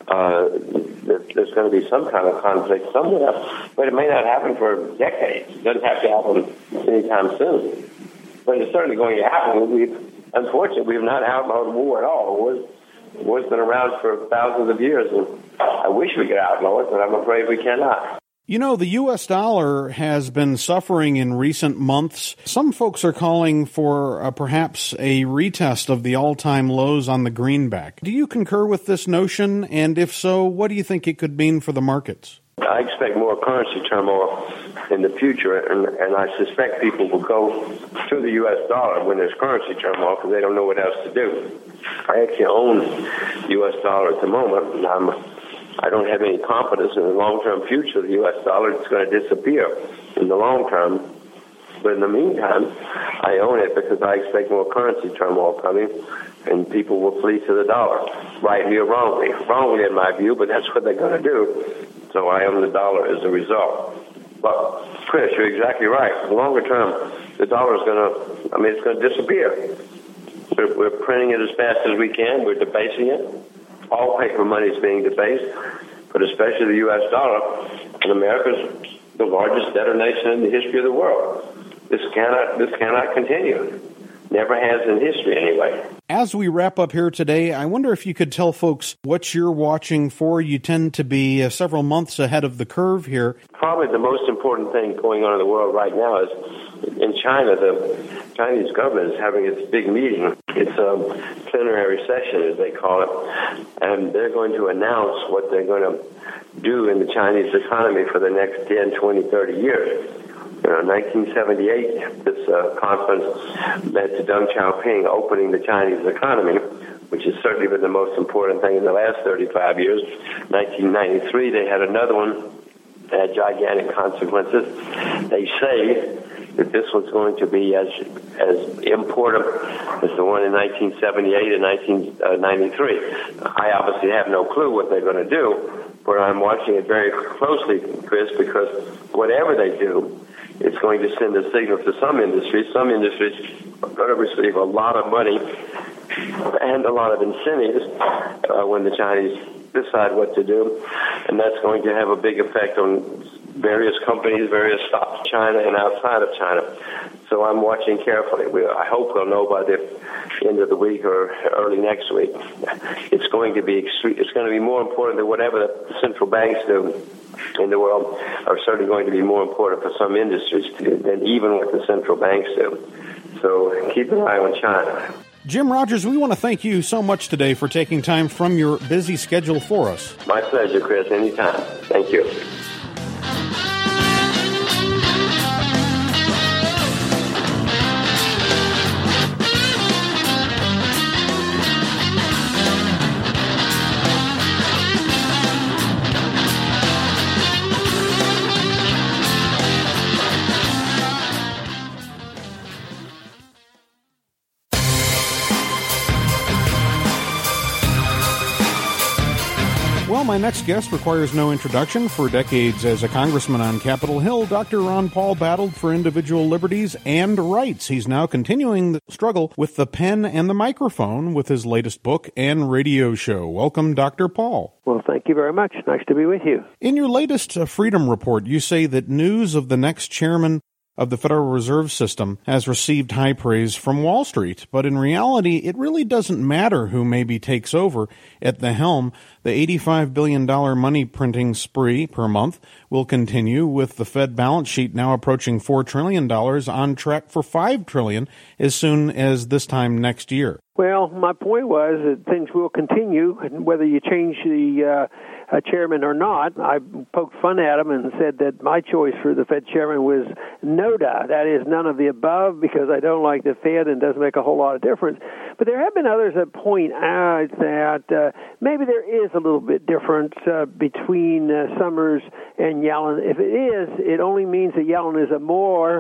[SPEAKER 5] there's going to be some kind of conflict somewhere, but it may not happen for decades. It doesn't have to happen anytime soon. But it's certainly going to happen. Unfortunately, we've not outlawed war at all. War's been around for thousands of years, and I wish we could outlaw it, but I'm afraid we cannot.
[SPEAKER 1] You know, the U.S. dollar has been suffering in recent months. Some folks are calling for perhaps a retest of the all-time lows on the greenback. Do you concur with this notion? And if so, what do you think it could mean for the markets?
[SPEAKER 5] I expect more currency turmoil in the future, and I suspect people will go to the U.S. dollar when there's currency turmoil because they don't know what else to do. I actually own U.S. dollar at the moment, and I don't have any confidence in the long-term future of the U.S. dollar. It's going to disappear in the long term. But in the meantime, I own it because I expect more currency turmoil coming, and people will flee to the dollar, rightly or wrongly. Wrongly, in my view, but that's what they're going to do. So I own the dollar as a result. But, Chris, you're exactly right. Longer term, the dollar is it's going to disappear. We're printing it as fast as we can. We're debasing it. All paper money is being debased, but especially the U.S. dollar. And America's the largest debtor nation in the history of the world. This cannot continue. Never has in history, anyway.
[SPEAKER 1] As we wrap up here today, I wonder if you could tell folks what you're watching for. You tend to be several months ahead of the curve here.
[SPEAKER 5] Probably the most important thing going on in the world right now is in China. The Chinese government is having its big meeting. It's a plenary session, as they call it, and they're going to announce what they're going to do in the Chinese economy for the next 10, 20, 30 years. In 1978, this conference led to Deng Xiaoping opening the Chinese economy, which has certainly been the most important thing in the last 35 years. 1993, they had another one that had gigantic consequences. They say that this one's going to be as important as the one in 1978 and 1993. I obviously have no clue what they're going to do, but I'm watching it very closely, Chris, because whatever they do, it's going to send a signal to some industries. Some industries are going to receive a lot of money and a lot of incentives when the Chinese decide what to do, and that's going to have a big effect on various companies, various stocks, China and outside of China. So I'm watching carefully. I hope we'll know by the end of the week or early next week. It's going to be more important than whatever the central banks do in the world are certainly going to be more important for some industries than even what the central banks do. So keep an eye on China.
[SPEAKER 1] Jim Rogers, we want to thank you so much today for taking time from your busy schedule for us.
[SPEAKER 5] My pleasure, Chris. Anytime. Thank you.
[SPEAKER 1] Well, my next guest requires no introduction. For decades as a congressman on Capitol Hill, Dr. Ron Paul battled for individual liberties and rights. He's now continuing the struggle with the pen and the microphone with his latest book and radio show. Welcome, Dr. Paul.
[SPEAKER 6] Well, thank you very much. Nice to be with you.
[SPEAKER 1] In your latest Freedom Report, you say that news of the next chairman of the Federal Reserve System has received high praise from Wall Street. But in reality, it really doesn't matter who maybe takes over at the helm. The $85 billion money printing spree per month will continue, with the Fed balance sheet now approaching $4 trillion, on track for $5 trillion as soon as this time next year.
[SPEAKER 6] Well, my point was that things will continue, and whether you change the chairman or not. I poked fun at him and said that my choice for the Fed chairman was NODA, that is none of the above, because I don't like the Fed and it doesn't make a whole lot of difference. But there have been others that point out that maybe there is a little bit difference between Summers and Yellen. If it is, it only means that Yellen is more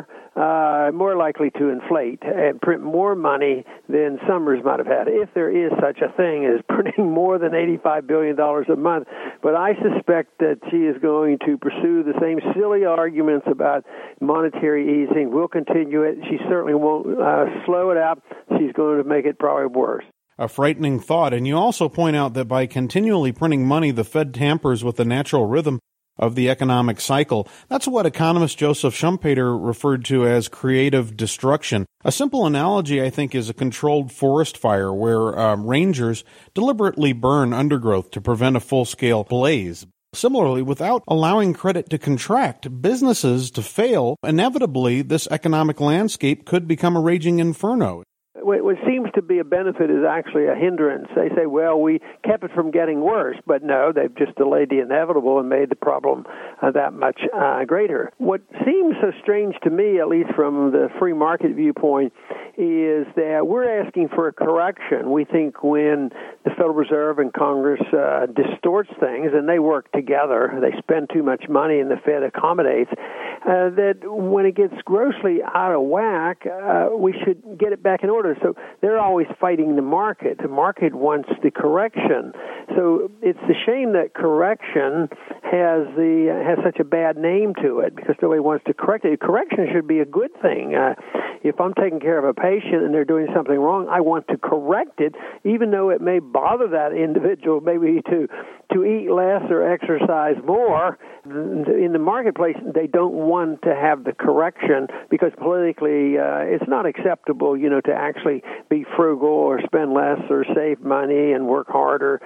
[SPEAKER 6] likely to inflate and print more money than Summers might have had, if there is such a thing as printing more than $85 billion a month. But I suspect that she is going to pursue the same silly arguments about monetary easing. We'll continue it. She certainly won't slow it up. She's going to make it probably worse.
[SPEAKER 1] A frightening thought. And you also point out that by continually printing money, the Fed tampers with the natural rhythm of the economic cycle. That's what economist Joseph Schumpeter referred to as creative destruction. A simple analogy, I think, is a controlled forest fire where rangers deliberately burn undergrowth to prevent a full-scale blaze. Similarly, without allowing credit to contract, businesses to fail, inevitably this economic landscape could become a raging inferno.
[SPEAKER 6] What seems to be a benefit is actually a hindrance. They say, well, we kept it from getting worse, but no, they've just delayed the inevitable and made the problem that much greater. What seems so strange to me, at least from the free market viewpoint, is that we're asking for a correction. We think when the Federal Reserve and Congress distorts things, and they work together, they spend too much money and the Fed accommodates, that when it gets grossly out of whack, we should get it back in order. So they're always fighting the market. The market wants the correction. So it's a shame that correction has such a bad name to it, because nobody wants to correct it. Correction should be a good thing. If I'm taking care of a patient and they're doing something wrong, I want to correct it, even though it may bother that individual maybe to eat less or exercise more. In the marketplace, they don't want to have the correction because politically it's not acceptable, to actually be frugal or spend less or save money and work harder.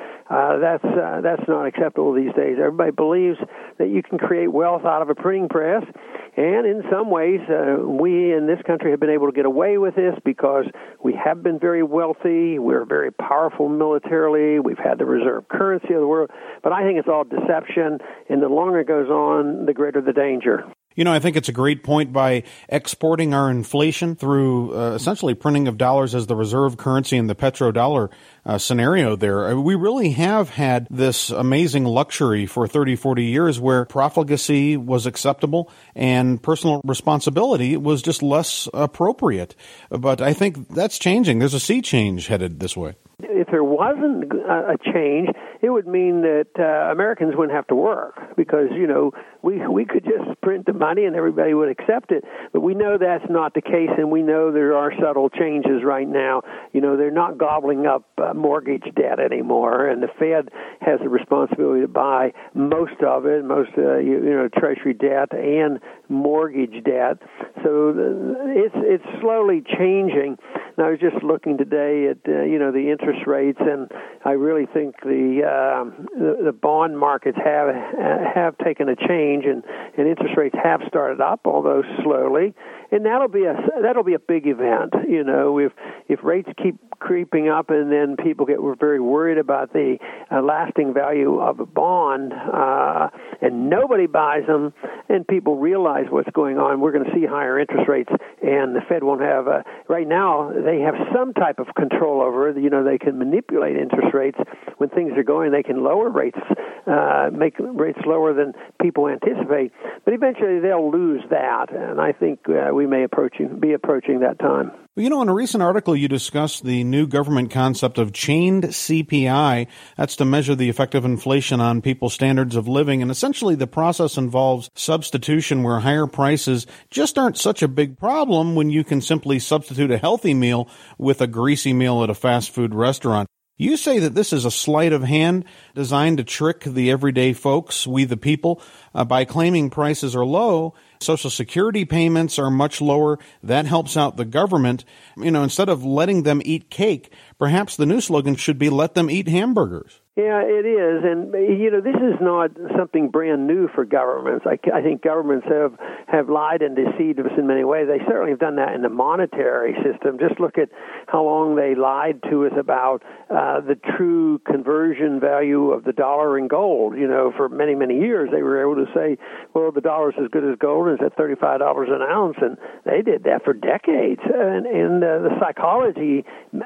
[SPEAKER 6] That's not acceptable these days. Everybody believes that you can create wealth out of a printing press, and in some ways we in this country have been able to get away with this because we have been very wealthy. We're very powerful militarily. We've had the reserve currency of the world. But I think it's all deception, and the longer it goes on, the greater the danger.
[SPEAKER 1] I think it's a great point. By exporting our inflation through essentially printing of dollars as the reserve currency in the petrodollar scenario there, we really have had this amazing luxury for 30, 40 years where profligacy was acceptable and personal responsibility was just less appropriate. But I think that's changing. There's a sea change headed this way.
[SPEAKER 6] If there wasn't a change, it would mean that Americans wouldn't have to work because, we could just print the money and everybody would accept it. But we know that's not the case, and we know there are subtle changes right now. They're not gobbling up mortgage debt anymore, and the Fed has the responsibility to buy most of it, Treasury debt and mortgage debt. So it's slowly changing. And I was just looking today at the interest rates, and I really think the bond markets have taken a change, and interest rates have started up, although slowly. And that'll be a big event. If rates keep creeping up, and then people get very worried about the lasting value of a bond, and nobody buys them, and people realize what's going on, we're going to see higher interest rates, and the Fed won't have right now they have some type of control over it. They can manipulate interest rates when things are going. They can lower rates, make rates lower than people anticipate. But eventually they'll lose that, and I think we may be approaching that time.
[SPEAKER 1] Well, in a recent article, you discussed the new government concept of chained CPI. That's to measure the effect of inflation on people's standards of living. And essentially, the process involves substitution where higher prices just aren't such a big problem when you can simply substitute a healthy meal with a greasy meal at a fast food restaurant. You say that this is a sleight of hand designed to trick the everyday folks, we the people, by claiming prices are low. Social Security payments are much lower. That helps out the government. Instead of letting them eat cake, perhaps the new slogan should be let them eat hamburgers.
[SPEAKER 6] Yeah, it is, and this is not something brand new for governments. I think governments have lied and deceived us in many ways. They certainly have done that in the monetary system. Just look at how long they lied to us about the true conversion value of the dollar in gold. For many, many years they were able to say, well, the dollar's as good as gold, and it's at $35 an ounce, and they did that for decades. And the psychology,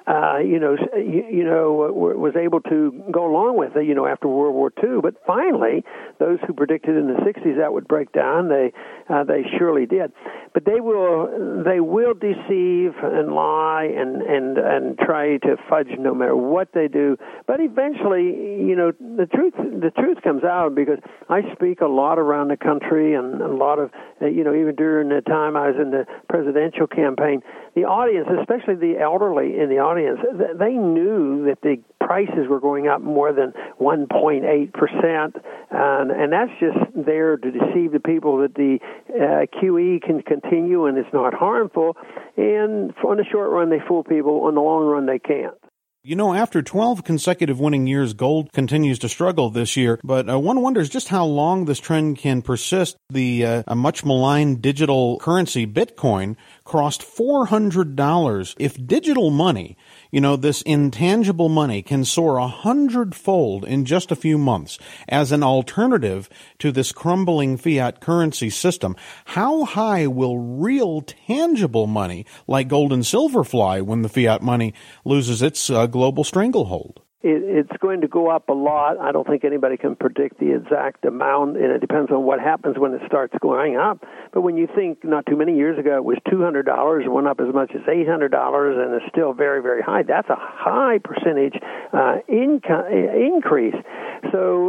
[SPEAKER 6] was able to go along with it, after World War II. But finally, those who predicted in the 60s that would break down, they surely did. But they will deceive and lie and try to fudge no matter what they do. But eventually, the truth comes out, because I speak a lot around the country, and a lot of, even during the time I was in the presidential campaign, the audience, especially the elderly in the audience, they knew that the prices were going up more than 1.8%, and that's just there to deceive the people that the QE can continue and it's not harmful. And on the short run, they fool people. On the long run, they can't.
[SPEAKER 1] After 12 consecutive winning years, gold continues to struggle this year, but one wonders just how long this trend can persist. The much maligned digital currency, Bitcoin, crossed $400. If digital money, this intangible money, can soar 100-fold in just a few months as an alternative to this crumbling fiat currency system, how high will real tangible money like gold and silver fly when the fiat money loses its global stranglehold?
[SPEAKER 6] It's going to go up a lot. I don't think anybody can predict the exact amount, and it depends on what happens when it starts going up. But when you think not too many years ago it was $200, it went up as much as $800, and it's still very, very high. That's a high percentage increase. So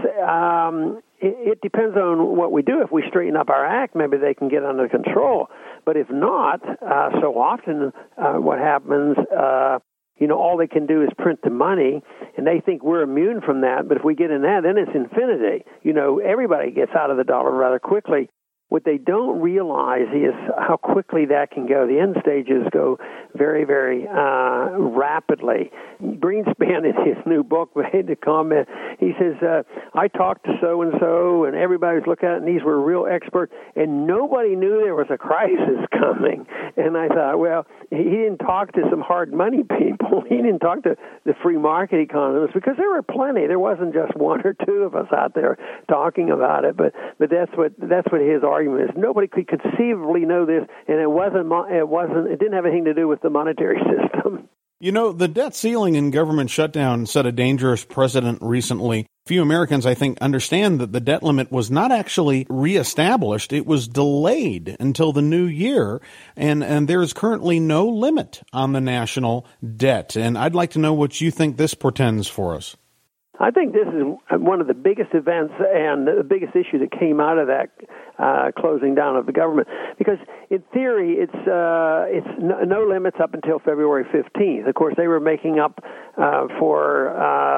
[SPEAKER 6] it depends on what we do. If we straighten up our act, maybe they can get under control. But if not, so often what happens, all they can do is print the money, and they think we're immune from that. But if we get in that, then it's infinity. Everybody gets out of the dollar rather quickly. What they don't realize is how quickly that can go. The end stages go very, very rapidly. Greenspan, in his new book, made a comment. He says, I talked to so-and-so, and everybody's looking at it, and these were real experts, and nobody knew there was a crisis coming. And I thought, well, he didn't talk to some hard money people. He didn't talk to the free market economists, because there were plenty. There wasn't just one or two of us out there talking about it. But that's what his argument is. Nobody could conceivably know this, and it didn't have anything to do with the monetary system.
[SPEAKER 1] The debt ceiling and government shutdown set a dangerous precedent recently. Few Americans, I think, understand that the debt limit was not actually reestablished. It was delayed until the new year, and there is currently no limit on the national debt. And I'd like to know what you think this portends for us.
[SPEAKER 6] I think this is one of the biggest events and the biggest issue that came out of that closing down of the government, because in theory it's no limits up until February 15th. Of course, they were making up for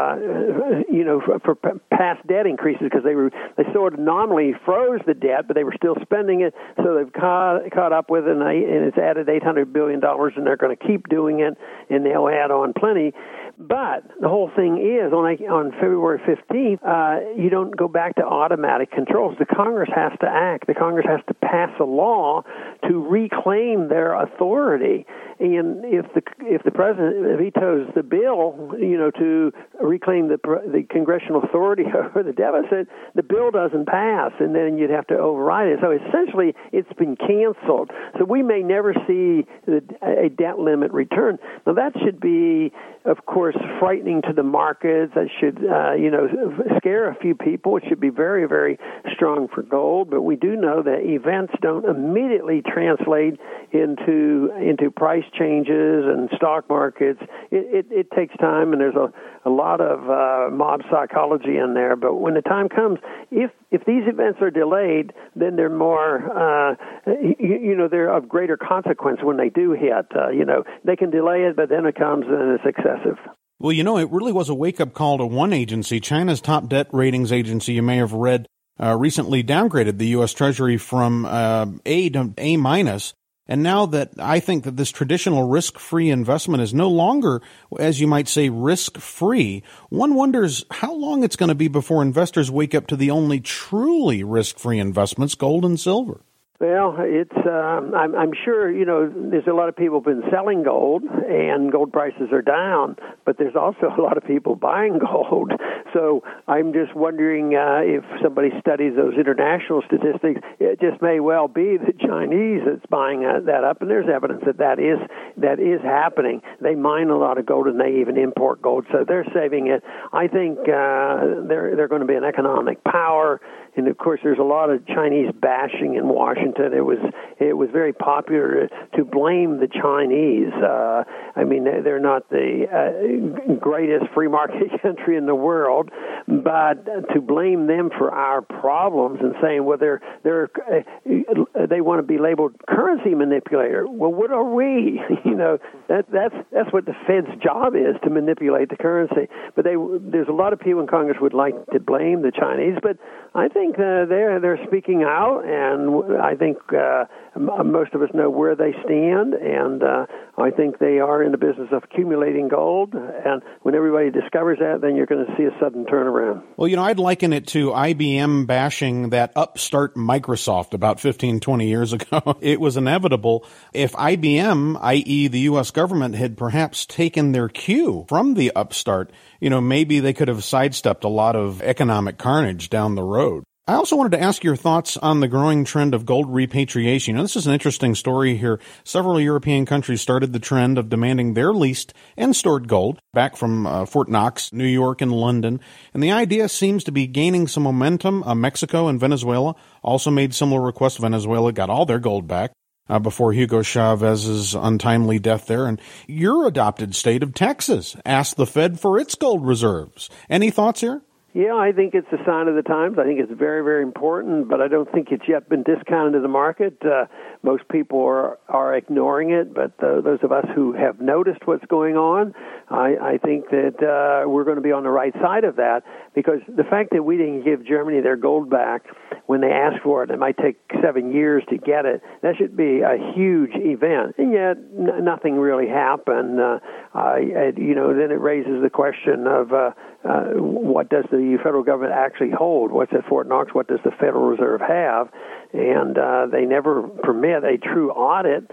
[SPEAKER 6] past debt increases, because they sort of nominally froze the debt, but they were still spending it, so they've caught up with it, and it's added $800 billion, and they're going to keep doing it, and they'll add on plenty. But the whole thing is, on February 15th, you don't go back to automatic controls. The Congress has to act. The Congress has to pass a law to reclaim their authority. And if the president vetoes the bill, to reclaim the congressional authority over the deficit, the bill doesn't pass, and then you'd have to override it. So essentially, it's been canceled. So we may never see a debt limit return. Now, that should be, of course, frightening to the markets. That should, scare a few people. It should be very, very strong for gold. But we do know that events don't immediately translate into price changes and stock markets. It takes time, and there's a lot of mob psychology in there. But when the time comes, if these events are delayed, then they're more, they're of greater consequence when they do hit. They can delay it, but then it comes and it's excessive.
[SPEAKER 1] Well, it really was a wake-up call to one agency. China's top debt ratings agency, you may have read, recently downgraded the U.S. Treasury from A to A-. And now that I think that this traditional risk-free investment is no longer, as you might say, risk-free, one wonders how long it's going to be before investors wake up to the only truly risk-free investments, gold and silver.
[SPEAKER 6] Well, it's I'm sure, there's a lot of people have been selling gold, and gold prices are down, but there's also a lot of people buying gold. So I'm just wondering if somebody studies those international statistics, it just may well be the Chinese that's buying that up, and there's evidence that is happening. They mine a lot of gold, and they even import gold, so they're saving it. I think they're going to be an economic power. And of course, there's a lot of Chinese bashing in Washington. It was very popular to blame the Chinese. They're not the greatest free market country in the world, but to blame them for our problems and saying, well, they want to be labeled currency manipulator. Well, what are we? That's what the Fed's job is, to manipulate the currency. But there's a lot of people in Congress would like to blame the Chinese, but I think they're speaking out, and I think most of us know where they stand, and I think they are in the business of accumulating gold, and when everybody discovers that, then you're going to see a sudden turnaround.
[SPEAKER 1] Well, I'd liken it to IBM bashing that upstart Microsoft about 15, 20 years ago. It was inevitable. If IBM, i.e. the U.S. government, had perhaps taken their cue from the upstart, maybe they could have sidestepped a lot of economic carnage down the road. I also wanted to ask your thoughts on the growing trend of gold repatriation. This is an interesting story here. Several European countries started the trend of demanding their leased and stored gold back from Fort Knox, New York, and London. And the idea seems to be gaining some momentum. Mexico and Venezuela also made similar requests. Venezuela got all their gold back before Hugo Chavez's untimely death there. And your adopted state of Texas asked the Fed for its gold reserves. Any thoughts here?
[SPEAKER 6] Yeah, I think it's a sign of the times. I think it's very, very important, but I don't think it's yet been discounted to the market. Most people are ignoring it, but those of us who have noticed what's going on, I think that we're going to be on the right side of that, because the fact that we didn't give Germany their gold back when they asked for it, it might take 7 years to get it, that should be a huge event. And yet, nothing really happened. Then it raises the question of what does the federal government actually hold? What's at Fort Knox? What does the Federal Reserve have? And they never permit a true audit.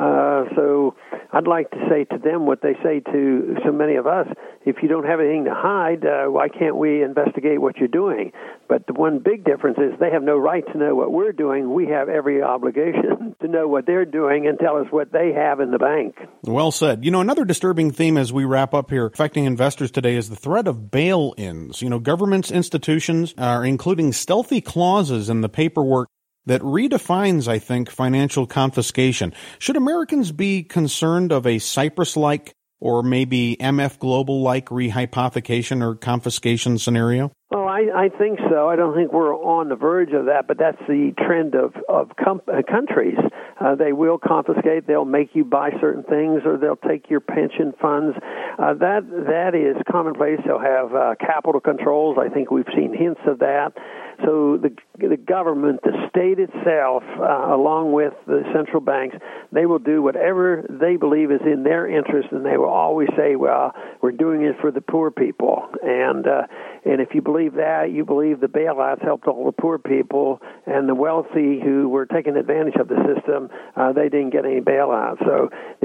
[SPEAKER 6] So I'd like to say to them what they say to so many of us: if you don't have anything to hide, why can't we investigate what you're doing? But the one big difference is they have no right to know what we're doing. We have every obligation to know what they're doing and tell us what they have in the bank.
[SPEAKER 1] Well said. Another disturbing theme as we wrap up here affecting investors today is the threat of bail-ins. Governments, institutions are including stealthy clauses in the paperwork that redefines, I think, financial confiscation. Should Americans be concerned of a Cyprus-like or maybe MF Global-like rehypothecation or confiscation scenario?
[SPEAKER 6] Well, I think so. I don't think we're on the verge of that, but that's the trend of countries. They will confiscate. They'll make you buy certain things, or they'll take your pension funds. That is commonplace. They'll have capital controls. I think we've seen hints of that. So the government, the state itself, along with the central banks, they will do whatever they believe is in their interest, and they will always say, well, we're doing it for the poor people. And if you believe that, you believe the bailouts helped all the poor people, and the wealthy who were taking advantage of the system, they didn't get any bailouts. So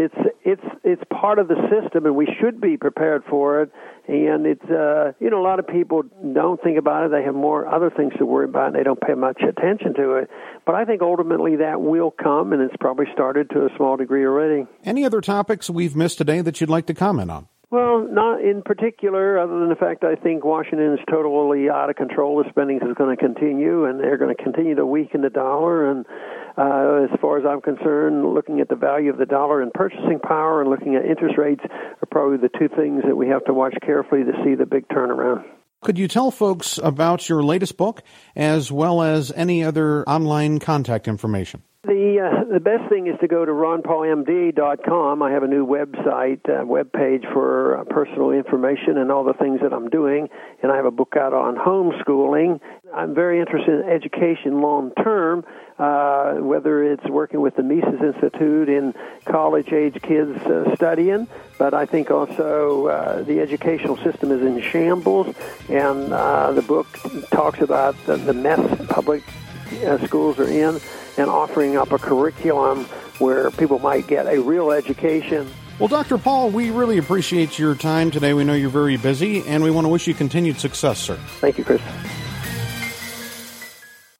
[SPEAKER 6] it's part of the system, and we should be prepared for it. And it's a lot of people don't think about it. They have more other things to worry about, and they don't pay much attention to it. But I think ultimately that will come, and it's probably started to a small degree already.
[SPEAKER 1] Any other topics we've missed today that you'd like to comment on?
[SPEAKER 6] Well, not in particular, other than the fact I think Washington is totally out of control. The spending is going to continue, and they're going to continue to weaken the dollar. And as far as I'm concerned, looking at the value of the dollar and purchasing power and looking at interest rates are probably the two things that we have to watch carefully to see the big turnaround.
[SPEAKER 1] Could you tell folks about your latest book as well as any other online contact information?
[SPEAKER 6] The best thing is to go to ronpaulmd.com. I have a new website, webpage for personal information and all the things that I'm doing, and I have a book out on homeschooling. I'm very interested in education long term, whether it's working with the Mises Institute in college-age kids studying, but I think also the educational system is in shambles, and the book talks about the mess public schools are in, and offering up a curriculum where people might get a real education.
[SPEAKER 1] Well, Dr. Paul, we really appreciate your time today. We know you're very busy, and we want to wish you continued success, sir.
[SPEAKER 6] Thank you, Chris.